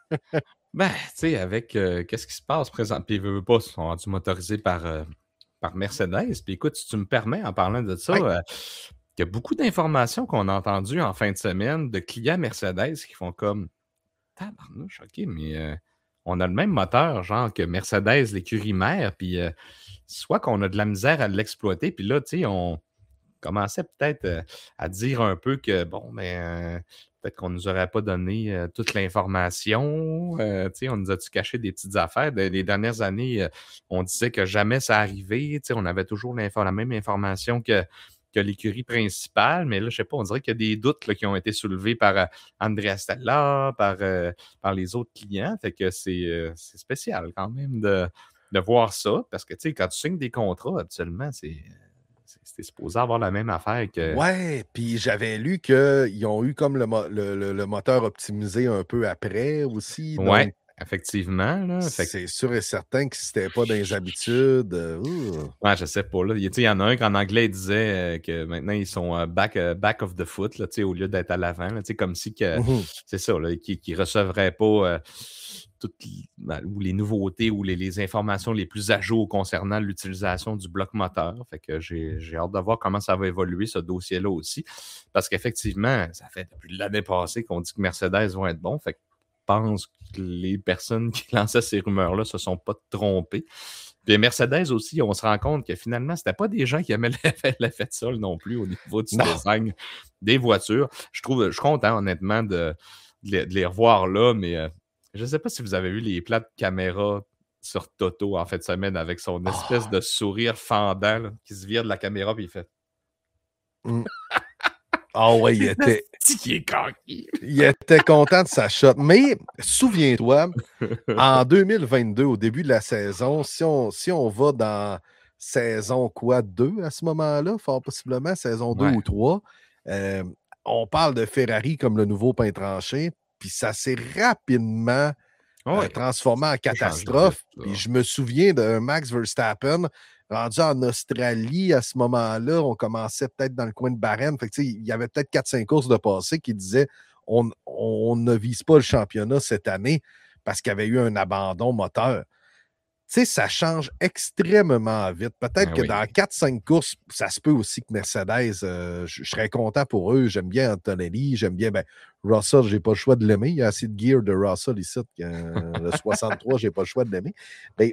Ben, tu sais, avec euh, qu'est-ce qui se passe présent, puis ils veulent pas, ils sont rendus motorisés par, euh, par Mercedes. Puis écoute, si tu me permets, en parlant de ça, Ouais. euh, il y a beaucoup d'informations qu'on a entendues en fin de semaine de clients Mercedes qui font comme tabarnouche, OK, mais euh, on a le même moteur, genre que Mercedes, l'écurie mère, puis euh, soit qu'on a de la misère à l'exploiter, puis là, tu sais, on commençait peut-être euh, à dire un peu que, bon, ben, euh, peut-être qu'on ne nous aurait pas donné euh, toute l'information. Euh, tu sais, on nous a-tu caché des petites affaires? De- les dernières années, euh, on disait que jamais ça arrivait. Tu sais, on avait toujours l'info- la même information que, que l'écurie principale. Mais là, je sais pas, on dirait qu'il y a des doutes là, qui ont été soulevés par euh, Andrea Stella, par, euh, par les autres clients. Fait que c'est euh, c'est spécial quand même de, de voir ça. Parce que, tu sais, quand tu signes des contrats, habituellement, c'est c'était supposé avoir la même affaire que. Ouais, puis j'avais lu qu'ils ont eu comme le, mo- le, le- le moteur optimisé un peu après aussi. Ouais, Donc, effectivement. Là. Fait que, c'est sûr et certain que si c'était pas dans les habitudes. euh, ouh. ouais, je sais pas. Là. Il tu sais, il y en a un qu'en anglais, il disait euh, que maintenant, ils sont euh, back, euh, back of the foot, là, tu sais, au lieu d'être à l'avant. Là, tu sais, comme si que Mhm. c'est ça, là, qu'ils ne recevraient pas euh, toutes ben, ou les nouveautés ou les, les informations les plus à jour concernant l'utilisation du bloc moteur. Fait que j'ai j'ai hâte de voir comment ça va évoluer, ce dossier-là aussi. Parce qu'effectivement, ça fait depuis l'année passée qu'on dit que Mercedes vont être bons. Fait que je pense que les personnes qui lançaient ces rumeurs-là se sont pas trompées. Puis Mercedes aussi, on se rend compte que finalement, c'était pas des gens qui aimaient l'effet, l'effet de sol non plus au niveau du Non. design des voitures. Je trouve, je suis content honnêtement de, de, les, de les revoir là, mais euh, je ne sais pas si vous avez vu les plats de caméra sur Toto en fin de semaine avec son espèce Ah. de sourire fendant là, qui se vire de la caméra puis il fait. Mm. Ah ouais, il était. Qui est coquille. Il était content de sa shot. Mais souviens-toi, en deux mille vingt-deux, au début de la saison, si on, si on va dans saison quoi, deux à ce moment-là, fort possiblement, saison deux Ouais. ou trois, euh, on parle de Ferrari comme le nouveau pain tranché, puis ça s'est rapidement Ouais. euh, transformé en catastrophe. Vite, puis je me souviens d'un Max Verstappen rendu en Australie à ce moment-là, on commençait peut-être dans le coin de Bahreïn. Fait que, il y avait peut-être quatre cinq courses de passé qui disaient on, on ne vise pas le championnat cette année parce qu'il y avait eu un abandon moteur. Tu sais, ça change extrêmement vite. Peut-être ben que oui. dans quatre cinq courses, ça se peut aussi que Mercedes, euh, je, je serais content pour eux. J'aime bien Antonelli, j'aime bien ben, Russell, je n'ai pas le choix de l'aimer. Il y a assez de gear de Russell ici. Euh, le soixante-trois, je n'ai pas le choix de l'aimer. Mais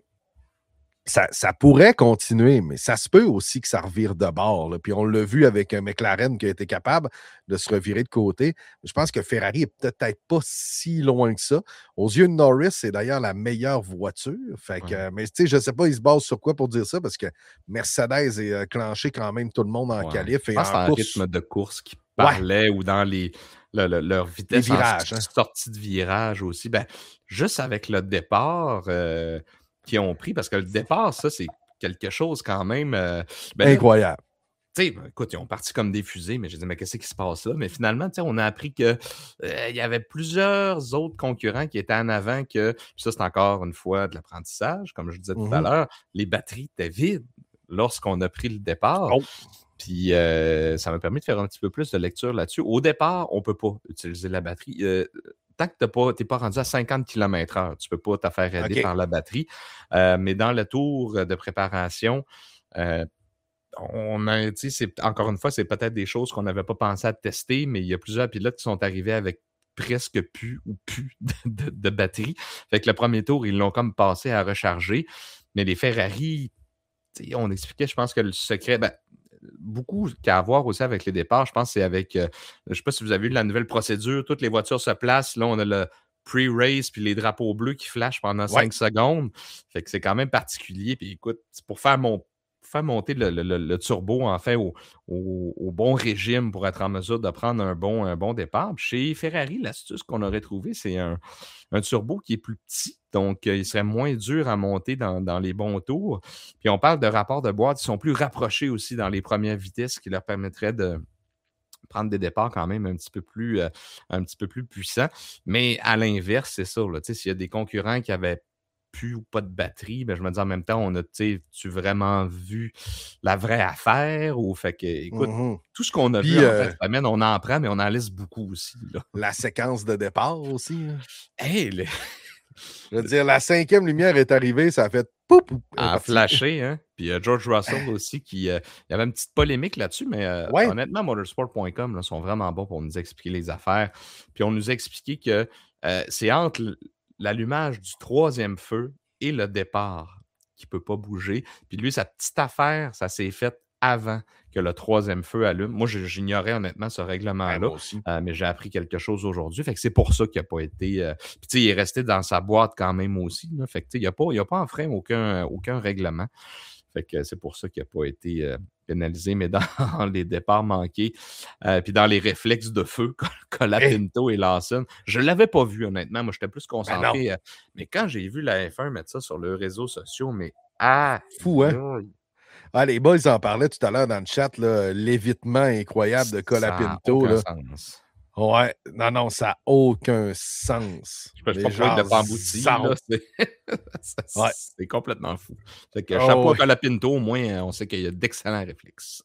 Ça, ça pourrait continuer, mais ça se peut aussi que ça revire de bord. Là. Puis on l'a vu avec un McLaren qui a été capable de se revirer de côté. Je pense que Ferrari est peut-être pas si loin que ça. Aux yeux de Norris, c'est d'ailleurs la meilleure voiture. Fait que, Ouais. mais tu sais, je ne sais pas, il se base sur quoi pour dire ça, parce que Mercedes est euh, clenché quand même tout le monde en Ouais. qualif Je et pense que en c'est en course. rythme de course qui Ouais, parlait ou dans les, le- le- leur les vitesse en virages. Hein. sortie de virage aussi. Ben, juste avec le départ euh, qu'ils ont pris, parce que le départ, ça, c'est quelque chose quand même. euh, ben là, Incroyable. tu sais, écoute, ils ont parti comme des fusées, mais j'ai dit, mais qu'est-ce qui se passe là? Mais finalement, tu sais, on a appris qu'il euh, y avait plusieurs autres concurrents qui étaient en avant que, puis ça, c'est encore une fois de l'apprentissage, comme je disais tout à Mhm. l'heure, les batteries étaient vides lorsqu'on a pris le départ. Oh. Puis euh, ça m'a permis de faire un petit peu plus de lecture là-dessus. Au départ, on ne peut pas utiliser la batterie. Euh, tant que tu n'es pas, pas rendu à cinquante kilomètres heure, tu ne peux pas te faire aider OK. par la batterie. Euh, mais dans le tour de préparation, euh, on a, tu sais, c'est- encore une fois, c'est peut-être des choses qu'on n'avait pas pensé à tester, mais il y a plusieurs pilotes qui sont arrivés avec presque plus ou plus de, de- de batterie. Fait que le premier tour, ils l'ont comme passé à recharger. Mais les Ferrari, tu sais, on expliquait, je pense que le secret, ben, beaucoup qu'à voir aussi avec les départs, je pense que c'est avec, euh, je ne sais pas si vous avez vu la nouvelle procédure, toutes les voitures se placent, là, on a le pre-race puis les drapeaux bleus qui flashent pendant Ouais. cinq secondes. Fait que c'est quand même particulier. Puis écoute, c'est pour faire, mon, pour faire monter le, le- le- le turbo, en fait, au, au- au bon régime pour être en mesure de prendre un bon, un bon départ. Puis chez Ferrari, l'astuce qu'on aurait trouvée, c'est un, un turbo qui est plus petit, donc euh, il serait moins dur à monter dans, dans les bons tours. Puis on parle de rapports de boîte qui sont plus rapprochés aussi dans les premières vitesses, ce qui leur permettrait de prendre des départs quand même un petit peu plus, euh, un petit peu plus puissants. Mais à l'inverse, c'est ça. Là, tu sais, s'il y a des concurrents qui avaient plus ou pas de batterie, ben, je me dis en même temps, on a, tu sais, vraiment vu la vraie affaire? Ou fait que, écoute, Mhm. tout ce qu'on a vu Puis en euh, fait, cette semaine, on en prend, mais on en laisse beaucoup aussi. Là. la séquence de départ aussi. Hein. Hey, le- Je veux dire, la cinquième lumière est arrivée, ça a fait poup, poup, elle est à partie. flasher, hein? Puis euh, George Russell aussi, qui euh, il y avait une petite polémique là-dessus, mais euh, Ouais. honnêtement, motorsport point com là, sont vraiment bons pour nous expliquer les affaires. Puis on nous a expliqué que euh, c'est entre l- l'allumage du troisième feu et le départ qui ne peut pas bouger. Puis lui, sa petite affaire, ça s'est fait avant que le troisième feu allume. Moi, je- j'ignorais honnêtement ce Ben, règlement-là, moi aussi. euh, mais j'ai appris quelque chose aujourd'hui. Fait que c'est pour ça qu'il n'a pas été. euh, Puis tu sais, il est resté dans sa boîte quand même aussi. Là. Fait que tu sais, il n'y a pas, il y a pas enfreint aucun, aucun règlement. Fait que c'est pour ça qu'il n'a pas été euh, pénalisé, mais dans les départs manqués, euh, puis dans les réflexes de feu, Colapinto et Lawson, je ne l'avais pas vu, honnêtement. Moi, j'étais plus Ben non. concentré. euh, mais quand j'ai vu la F un mettre ça sur leurs réseaux sociaux, mais ah, Fou, hein? Ah, les boys en parlaient tout à l'heure dans le chat, là, l'évitement incroyable de ça n'a Colapinto. aucun Là. sens. Ouais, non, non, ça n'a aucun sens. Je ne sais Les pas pourquoi il gens l'a pas embouti. Là, zarrent. c'est... ça, Ouais. c'est complètement fou. Fait que Oh, chapeau ouais. à Colapinto, au moins, on sait qu'il y a d'excellents réflexes.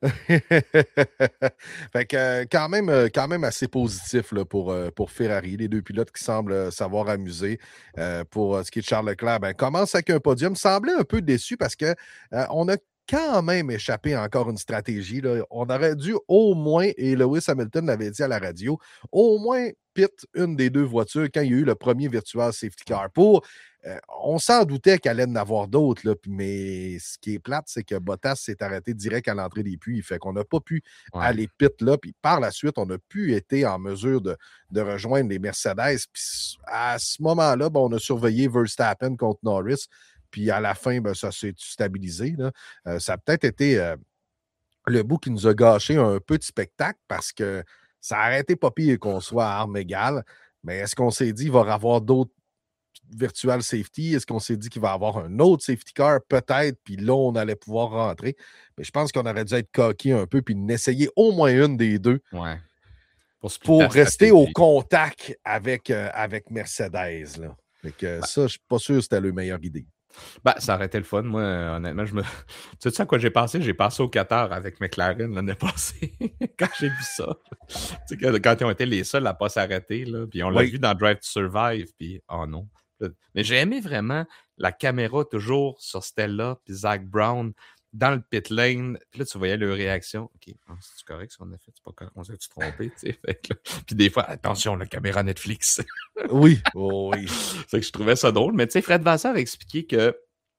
Fait que euh, quand même, euh, quand même assez positif là, pour, euh, pour Ferrari. Les deux pilotes qui semblent euh, savoir amuser. Euh, pour euh, ce qui est de Charles Leclerc, ben, commence avec un podium. Semblait un peu déçu parce que euh, on a quand même échappé à encore une stratégie. Là. On aurait dû au moins, et Lewis Hamilton l'avait dit à la radio, au moins pit une des deux voitures quand il y a eu le premier virtual safety car pour. Euh, on s'en doutait qu'elle allait en avoir d'autres, là, puis- mais ce qui est plate, c'est que Bottas s'est arrêté direct à l'entrée des puits. Fait qu'on n'a pas pu Ouais. aller pit là. Puis par la suite, on n'a plus été en mesure de, de rejoindre les Mercedes. Puis à ce moment-là, ben, on a surveillé Verstappen contre Norris. Puis à la fin, ben, ça s'est stabilisé. Là. Euh, ça a peut-être été euh, le bout qui nous a gâché un peu de spectacle parce que ça a arrêté pas pire qu'on soit à armes égales. Mais est-ce qu'on s'est dit qu'il va y avoir d'autres virtual safety? Est-ce qu'on s'est dit qu'il va y avoir un autre safety car? Peut-être, puis là, on allait pouvoir rentrer. Mais je pense qu'on aurait dû être coquille un peu puis n'essayer au moins une des deux Ouais. Pour, pour rester au contact avec, euh, avec Mercedes. Là. Fait que ben, ça, je ne suis pas sûr que c'était la meilleure idée. Ben, ça aurait été le fun. Moi, honnêtement, je me. Tu sais à quoi j'ai passé? J'ai passé au Qatar avec McLaren l'année passée, quand j'ai vu ça. Tu sais, quand ils ont été les seuls à ne pas s'arrêter, là, puis on l'a Oui. vu dans Drive to Survive, puis oh non. Mais j'ai aimé vraiment la caméra toujours sur Stella, puis Zach Brown dans le pit lane. Puis là, tu voyais leur réaction. OK, oh, c'est correct ce qu'on a fait? C'est pas correct. On s'est-tu trompé? Puis des fois, attention, la caméra Netflix. Oui, oh, oui. Fait que je trouvais ça drôle. Mais tu sais, Fred Vasseur a expliqué que,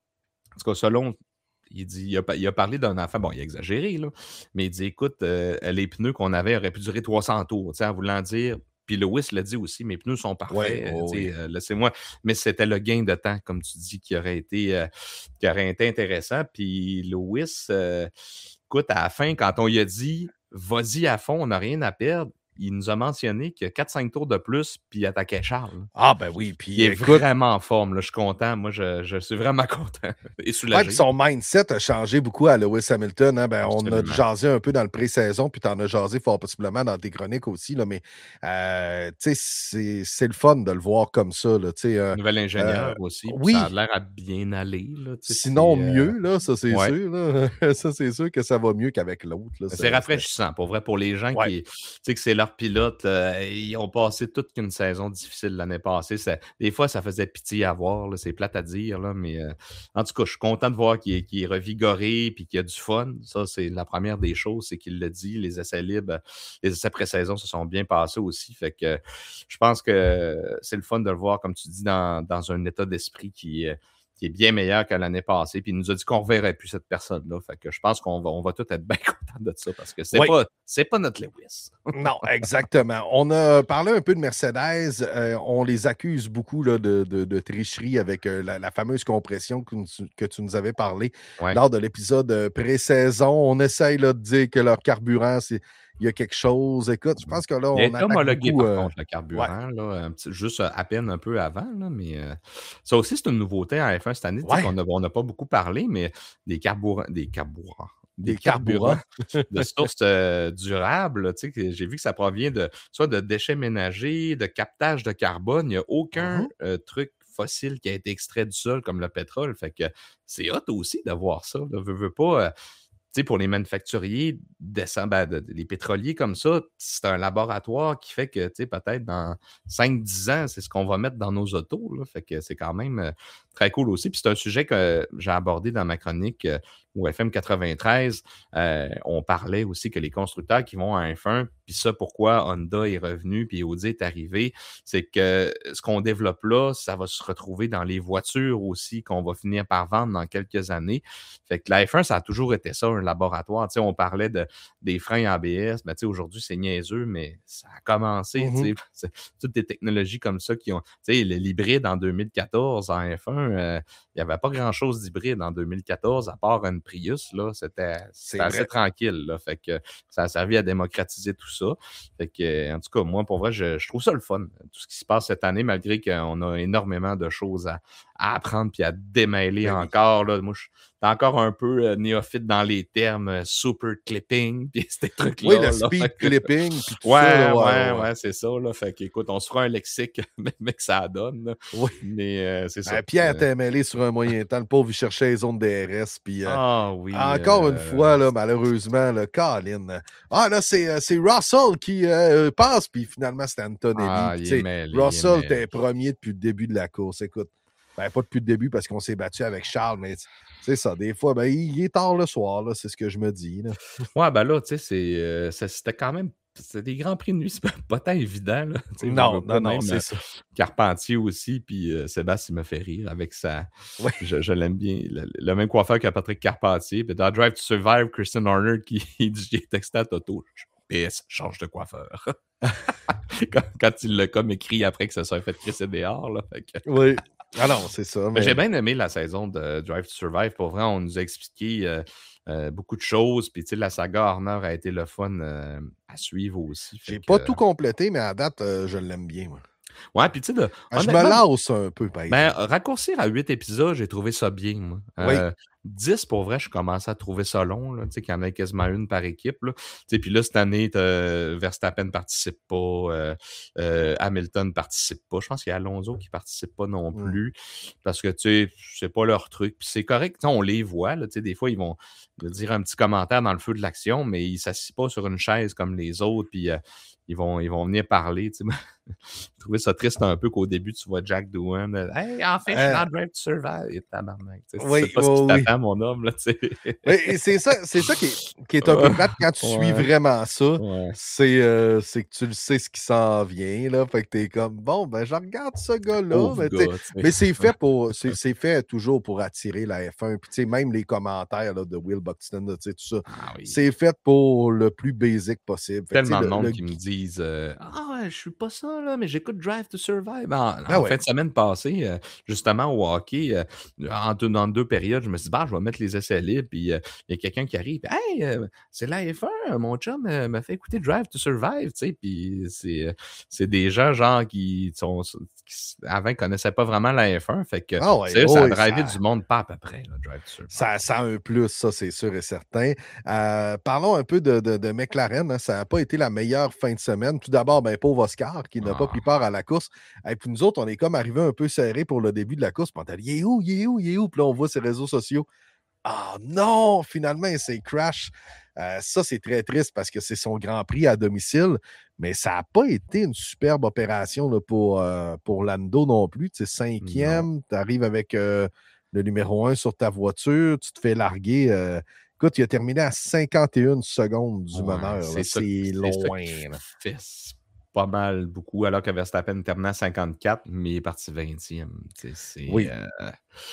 en tout cas, selon, il, dit, il, a, il a parlé d'un enfant, bon, il a exagéré, là, mais il dit, écoute, euh, les pneus qu'on avait auraient pu durer trois cents tours, tu sais, en voulant dire, puis Lewis l'a dit aussi, mes pneus sont parfaits, ouais, oh, tu sais, oui. euh, laissez-moi, mais c'était le gain de temps, comme tu dis, qui aurait été, euh, qui aurait été intéressant. Puis Lewis, euh, écoute, à la fin, quand on lui a dit, vas-y à fond, on n'a rien à perdre, il nous a mentionné qu'il y a quatre cinq tours de plus, puis il attaquait Charles. Ah, ben oui. Puis, il est écoute, vraiment en forme. Là. Je suis content. Moi, je, je suis vraiment content et soulagé. Ouais, puis son mindset a changé beaucoup à Lewis Hamilton. Hein? Ben, on a jasé un peu dans le pré-saison, puis tu en as jasé fort possiblement dans tes chroniques aussi. Là, mais euh, c'est, c'est le fun de le voir comme ça. Là, euh, Nouvel ingénieur euh, aussi. Oui. Ça a l'air à bien aller. Là, Sinon, mieux, euh... là, ça c'est ouais. sûr. Là. Ça, c'est sûr que ça va mieux qu'avec l'autre. Là. C'est rafraîchissant, pour vrai, pour les gens ouais. qui, tu sais, que c'est leur pilote. Euh, ils ont passé toute une saison difficile l'année passée. Ça, des fois, ça faisait pitié à voir. Là, c'est plate à dire, là, mais euh, en tout cas, je suis content de voir qu'il est, qu'il est revigoré et qu'il y a du fun. Ça, c'est la première des choses, c'est qu'il le dit. Les essais libres, les essais pré-saison se sont bien passés aussi. Fait que je pense que c'est le fun de le voir, comme tu dis, dans, dans un état d'esprit qui qui est bien meilleur que l'année passée. Puis il nous a dit qu'on ne reverrait plus cette personne-là. Fait que je pense qu'on va, on va tous être bien contents de ça parce que c'est, oui. pas, c'est pas notre Lewis. Non, exactement. On a parlé un peu de Mercedes. Euh, on les accuse beaucoup là, de, de, de tricherie avec euh, la, la fameuse compression que, que tu nous avais parlé ouais. lors de l'épisode pré-saison. On essaye là, de dire que leur carburant, c'est il y a quelque chose. Écoute, je pense que là, on il est homologué, beaucoup, par euh... contre, le carburant, ouais. là, un petit, juste à peine un peu avant, là, mais euh, ça aussi, c'est une nouveauté en F un cette année. Ouais. On n'a pas beaucoup parlé, mais des carburants, des carburants, des, des carburants, carburants de sources euh, durables. Tu sais, j'ai vu que ça provient de soit de déchets ménagers, de captage de carbone. Il n'y a aucun mm-hmm. euh, truc fossile qui a été extrait du sol comme le pétrole. Fait que c'est hot aussi de voir ça. Ne veux, veux pas... Euh, Tu sais, pour les manufacturiers, descend, ben, de, de, les pétroliers comme ça, c'est un laboratoire qui fait que, tu sais, peut-être dans cinq dix ans, c'est ce qu'on va mettre dans nos autos. Là. Fait que c'est quand même euh, très cool aussi. Puis c'est un sujet que j'ai abordé dans ma chronique euh, au F M quatre-vingt-treize. Euh, on parlait aussi que les constructeurs qui vont à F un, puis ça, pourquoi Honda est revenu, puis Audi est arrivé, c'est que ce qu'on développe là, ça va se retrouver dans les voitures aussi qu'on va finir par vendre dans quelques années. Fait que la F un, ça a toujours été ça, un laboratoire. Tu sais, on parlait de, des freins A B S. Ben, tu sais, aujourd'hui, c'est niaiseux, mais ça a commencé. Mm-hmm. Tu sais, toutes des technologies comme ça qui ont... Tu sais, l'hybride en deux mille quatorze en F un, euh, il n'y avait pas grand-chose d'hybride en deux mille quatorze, à part une Prius. Là, c'était, c'était assez tranquille. Là, fait que ça a servi à démocratiser tout ça. Fait que, en tout cas, moi, pour vrai, je, je trouve ça le fun. Tout ce qui se passe cette année, malgré qu'on a énormément de choses à, à apprendre puis à démêler ben encore. Là. Moi, je suis encore un peu euh, néophyte dans les termes euh, super clipping puis ces trucs-là. Oui, le là, speed que... clipping. Puis tout ouais, ça, là, ouais, ouais, ouais, ouais, c'est ça. Là. Fait qu'écoute, on se fera un lexique, mais que ça donne. Là. Oui. Mais euh, c'est ça. Ben, Pierre t'est mêlé sur un moyen temps. Le pauvre, il cherchait les zones D R S. Puis, euh, ah oui. encore euh... une fois, là, malheureusement, le Colin. Ah, là, c'est, c'est Russell qui euh, passe. Puis finalement, c'est Antonelli. Ah, puis, il est mêlé, Russell était premier depuis le début de la course. Écoute. Ben, pas depuis le début parce qu'on s'est battu avec Charles, mais c'est ça, des fois, ben, il est tard le soir, là, c'est ce que je me dis. Là. Ouais, ben là, tu sais, c'est, euh, c'était quand même. C'est des grands prix de nuit, c'est pas, pas tant évident. Là. Non, non, non, c'est ça. Carpentier aussi, puis euh, Sébastien me fait rire avec ça. Ouais. Je, je l'aime bien. Le, le même coiffeur que Patrick Carpentier. Puis dans Drive to Survive, Christian Horner qui dit j'ai texté à Toto. P S, change de coiffeur. quand, quand il l'a comme écrit après que ça soit fait crisser dehors. Là, fait que... Oui. Ah non, c'est ça. Mais j'ai Mais bien aimé la saison de Drive to Survive. Pour vrai, on nous a expliqué euh, euh, beaucoup de choses. Puis, tu sais, la saga Horner a été le fun euh, à suivre aussi. Fait j'ai que, pas tout complété, mais à date, euh, je l'aime bien, moi. ouais, puis tu sais, de- Ah, je me honnêtement, lasse un peu, par ben, exemple. raccourcir à huit épisodes, j'ai trouvé ça bien, moi. Oui. Euh, dix, pour vrai, je commençais à trouver ça long, là, tu sais, qu'il y en a quasiment une par équipe, là. Tu sais, puis là, cette année, t'as- Verstappen participe pas, euh, euh, Hamilton participe pas. Je pense qu'il y a Alonso qui participe pas non Mm. plus, parce que, tu sais, c'est pas leur truc. Puis c'est correct, tu sais, on les voit, là, tu sais, des fois, ils vont dire un petit commentaire dans le feu de l'action, mais ils s'assient pas sur une chaise comme les autres, puis euh, ils, vont, ils vont venir parler, tu sais. J'ai trouvé ça triste un peu qu'au début, tu vois Jack Doohan. euh, Hey, enfin, je suis Euh, dans Drive to Survive. Et tabarnak. Tu sais, tu sais oui, pas ce qui oui, oui. t'attend, mon homme. Là, tu sais. Oui, et c'est ça, c'est ça qui est, qui est un peu Ouais, plate quand tu suis ouais, vraiment ça. ouais. C'est euh, c'est que tu le sais ce qui s'en vient, là. Fait que t'es comme, bon, ben, je regarde ce gars-là. Pauvre Mais, tu sais, gars, tu sais. mais c'est fait pour, c'est c'est fait toujours pour attirer la F un. Puis, tu sais, même les commentaires là, de Will Buxton, là, tu sais, tout ça, Ah oui. c'est fait pour le plus basic possible. Fait que, tu sais, Tellement de le, monde le- qui me disent euh, Ah, ouais, je suis pas ça, là, mais j'écoute Drive to Survive. En, Ah en fin ouais. de semaine passée, euh, justement, au hockey, euh, en deux, dans deux périodes, je me suis dit, bah, je vais mettre les essais libres. Puis euh, il y a quelqu'un qui arrive. Hey, euh, c'est la F un, mon chum euh, m'a fait écouter Drive to Survive. Tu sais, puis c'est, euh, c'est des gens, genre, qui sont. Qui, avant, ils connaissaient pas vraiment la F un. Fait que, Ah ouais, c'est ça oh a oui, drivé ça. du monde pas à peu près, là, Drive to Survive. Ça, ça a un plus, ça, c'est sûr et certain. Euh, parlons un peu de, de- de McLaren, hein. Ça n'a pas été la meilleure fin de semaine. Tout d'abord, ben, pauvre Oscar, qui n'a pas Ah, pris part à la course. Et puis nous autres, on est comme arrivés un peu serrés pour le début de la course. Puis on a dit, il est où, il est où, il est où? Puis là, on voit ses réseaux sociaux. Ah non, finalement, c'est crash. Euh, ça, c'est très triste parce que c'est son Grand Prix à domicile, mais ça n'a pas été une superbe opération là, pour, euh, pour Lando non plus. Tu sais, non. cinquième, tu arrives avec euh, le numéro un sur ta voiture, tu te fais larguer. euh, Écoute, il a terminé à cinquante et une secondes du Ouais, meneur. Là. c'est ça, C'est c'est ça loin. qui Là. fait pas mal beaucoup, alors que Verstappen terminait à cinquante-quatre, mais il est parti vingtième. Tu sais, c'est. Oui. euh,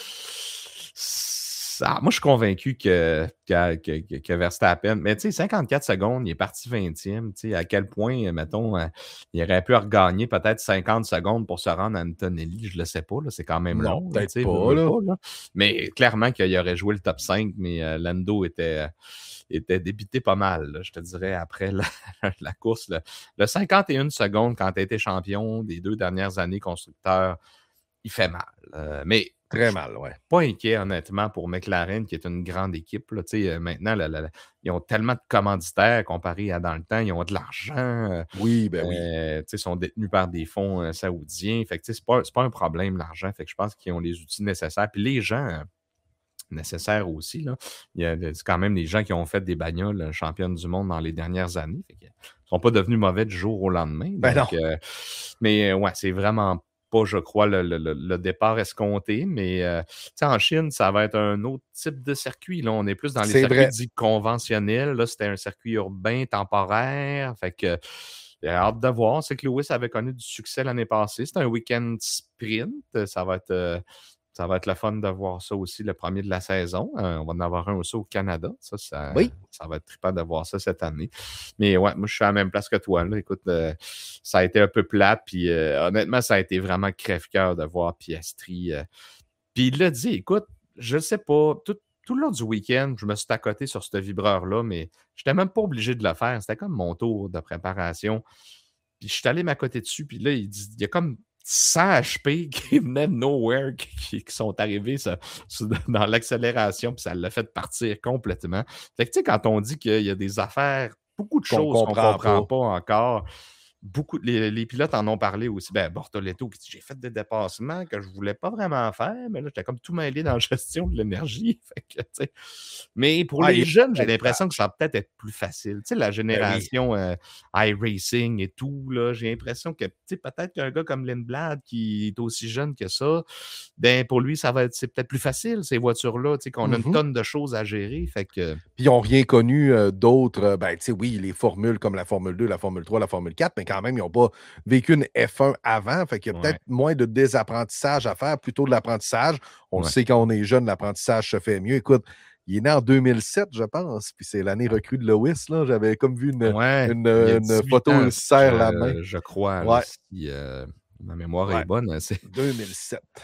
ça- moi, je suis convaincu que, que, que- que Verstappen, mais tu sais, cinquante-quatre secondes, il est parti vingtième. Tu sais, à quel point, mettons, euh, il aurait pu regagner peut-être cinquante secondes pour se rendre à Antonelli, je le sais pas, là, c'est quand même Non, long, là, tu peut-être sais, veux, pas. veux Là. pas, là. Mais clairement qu'il aurait joué le top cinq, mais euh, Lando était, était débité pas mal, là, je te dirais, après la, la course. Le, le cinquante et une secondes, quand tu as été champion des deux dernières années constructeur, il fait mal. Euh, mais Très mal, ouais. pas inquiet, honnêtement, pour McLaren, qui est une grande équipe. Là. Euh, maintenant, là, là, là, ils ont tellement de commanditaires comparé à dans le temps. Ils ont de l'argent. Euh, Oui, ben oui. euh, ils sont détenus par des fonds euh, saoudiens. Fait que, c'est pas, c'est pas un problème, l'argent. Fait que je pense qu'ils ont les outils nécessaires. Puis les gens euh, nécessaires aussi. Là. Il y a c'est quand même des gens qui ont fait des bagnoles euh, championnes du monde dans les dernières années. Fait que, ils ne sont pas devenus mauvais du jour au lendemain. Ben non. Donc, euh, mais euh, ouais, c'est vraiment pas, je crois, le, le- le- le départ escompté, mais euh, tu sais, en Chine, ça va être un autre type de circuit. Là. On est plus dans les C'est circuits vrai. dits conventionnels. Là, c'était un circuit urbain temporaire. Fait que j'ai hâte de voir. C'est que Lewis avait connu du succès l'année passée. C'était un week-end sprint. Ça va être. euh, ça va être le fun de voir ça aussi, le premier de la saison. Euh, on va en avoir un aussi au Canada. Ça, ça, Oui. ça va être trippant de voir ça cette année. Mais ouais, moi, je suis à la même place que toi. Là. Écoute, euh, ça a été un peu plate. Puis euh, honnêtement, ça a été vraiment crève-cœur de voir Piastri. euh. Puis il l'a dit, écoute, je ne sais pas, tout, tout le long du week-end, je me suis accoté sur ce vibreur-là, mais je n'étais même pas obligé de le faire. C'était comme mon tour de préparation. Puis je suis allé m'accoter dessus. Puis là, il dit, il y a comme cent H P qui venaient de nowhere, qui, qui sont arrivés ça, ça, dans l'accélération, puis ça l'a fait partir complètement. Fait que tu sais, quand on dit qu'il y a des affaires, beaucoup de Qu'on choses qu'on ne comprend comprend pas. pas encore, beaucoup, les, les pilotes en ont parlé aussi. Ben, Bortoletto qui dit j'ai fait des dépassements que je ne voulais pas vraiment faire, mais là, j'étais comme tout mêlé dans la gestion de l'énergie. Fait que, tu sais, mais pour Ah, il les est jeunes, j'ai très l'impression que crash. ça va peut-être être plus facile. Tu sais, la Ben oui. génération euh, iRacing et tout, là, j'ai l'impression que tu sais, peut-être qu'un gars comme Lindblad qui est aussi jeune que ça, ben pour lui, ça va être c'est peut-être plus facile, ces voitures-là, tu sais, qu'on a une Mhm. tonne de choses à gérer. Fait que. Puis ils n'ont rien connu euh, d'autres. euh, ben, tu sais, oui, les formules comme la Formule deux, la Formule trois, la Formule quatre, mais quand même, ils n'ont pas vécu une F un avant. Fait qu'il y a Ouais, peut-être moins de désapprentissage à faire, plutôt de l'apprentissage. On le ouais. sait quand on est jeune, l'apprentissage se fait mieux. Écoute, il est né en deux mille sept, je pense, puis c'est l'année recrue de Lewis. Là. J'avais comme vu une, Ouais, une, il y a une dix-huit photo, ans, il se serre la main. je, je crois, là, Ouais, si euh, ma mémoire est ouais, bonne. C'est deux mille sept.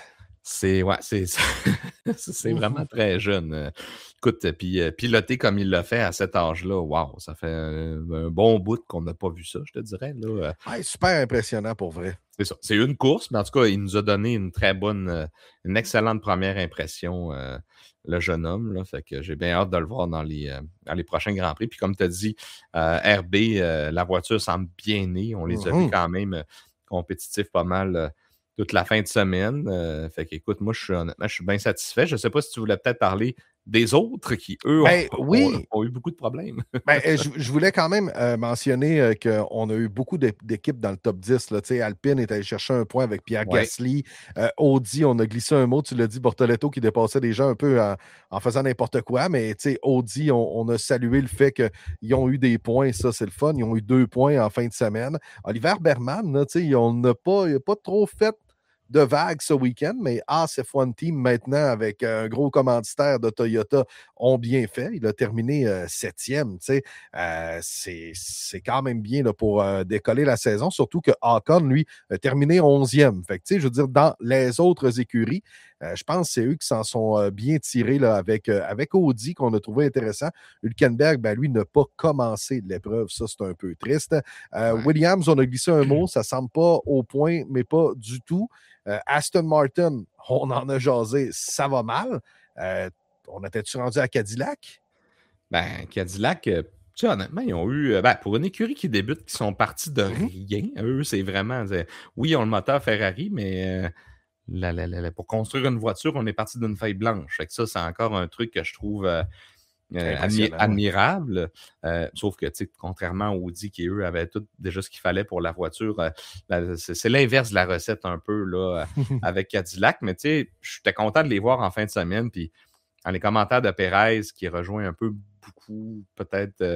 C'est ouais, c'est c'est vraiment très jeune. Euh, écoute, puis euh, piloter comme il l'a fait à cet âge-là, wow, ça fait un, un bon bout qu'on n'a pas vu ça, je te dirais. Là. Euh, Ouais, super impressionnant pour vrai. C'est ça. C'est une course, mais en tout cas, il nous a donné une très bonne, euh, une excellente première impression, euh, le jeune homme. Là. Fait que j'ai bien hâte de le voir dans les, euh, dans les prochains Grands Prix. Puis comme tu as dit, euh, R B, euh, la voiture semble bien née. On les a vus Mhm. quand même euh, compétitifs pas mal euh, toute la fin de semaine. Euh, fait qu'écoute, moi, je suis honnêtement, je suis bien satisfait. Je ne sais pas si tu voulais peut-être parler des autres qui, eux, ont, Ben ont- oui, ont eu beaucoup de problèmes. ben, euh, je, je voulais quand même euh, mentionner euh, qu'on a eu beaucoup d'é- d'équipes dans le top dix. Là. Tu sais, Alpine est allé chercher un point avec Pierre Ouais. Gasly. Euh, Audi, on a glissé un mot, tu l'as dit, Bortoletto qui dépassait des gens un peu en, en faisant n'importe quoi. Mais tu sais, Audi, on, on a salué le fait qu'ils ont eu des points. Ça, c'est le fun. Ils ont eu deux points en fin de semaine. Oliver Berman, là, tu sais, on n'a pas, il a pas trop fait de vagues ce week-end, mais Haas F un Team, maintenant, avec un gros commanditaire de Toyota, ont bien fait. Il a terminé euh, septième. tu sais. Euh, c'est c'est quand même bien là, pour euh, décoller la saison, surtout que Ocon, lui, a terminé onzième. Fait que, tu sais, je veux dire, dans les autres écuries, euh, je pense que c'est eux qui s'en sont euh, bien tirés là, avec, euh, avec Audi, qu'on a trouvé intéressant. Hülkenberg, ben, lui, n'a pas commencé l'épreuve. Ça, c'est un peu triste. Euh, Ouais. Williams, on a glissé un mot. Ça ne semble pas au point, mais pas du tout. Euh, Aston Martin, on en a jasé, ça va mal. Euh, on était-tu rendu à Cadillac? Ben, Cadillac, euh, tu sais, honnêtement, ils ont eu. euh, Ben, pour une écurie qui débute, qui sont partis de Mhm. rien, eux, c'est vraiment. c'est- Oui, ils ont le moteur Ferrari, mais euh, la- la- la- la- pour construire une voiture, on est parti d'une feuille blanche. Fait que ça, c'est encore un truc que je trouve euh, euh, admi- Impressionnant. admirable. Euh, sauf que, tu sais, contrairement à Audi, qui eux avaient tout déjà ce qu'il fallait pour la voiture, euh, la- c'est c'est l'inverse de la recette un peu là, euh, avec Cadillac. Mais tu sais, j'étais content de les voir en fin de semaine. Puis dans les commentaires de Perez, qui rejoint un peu beaucoup peut-être euh,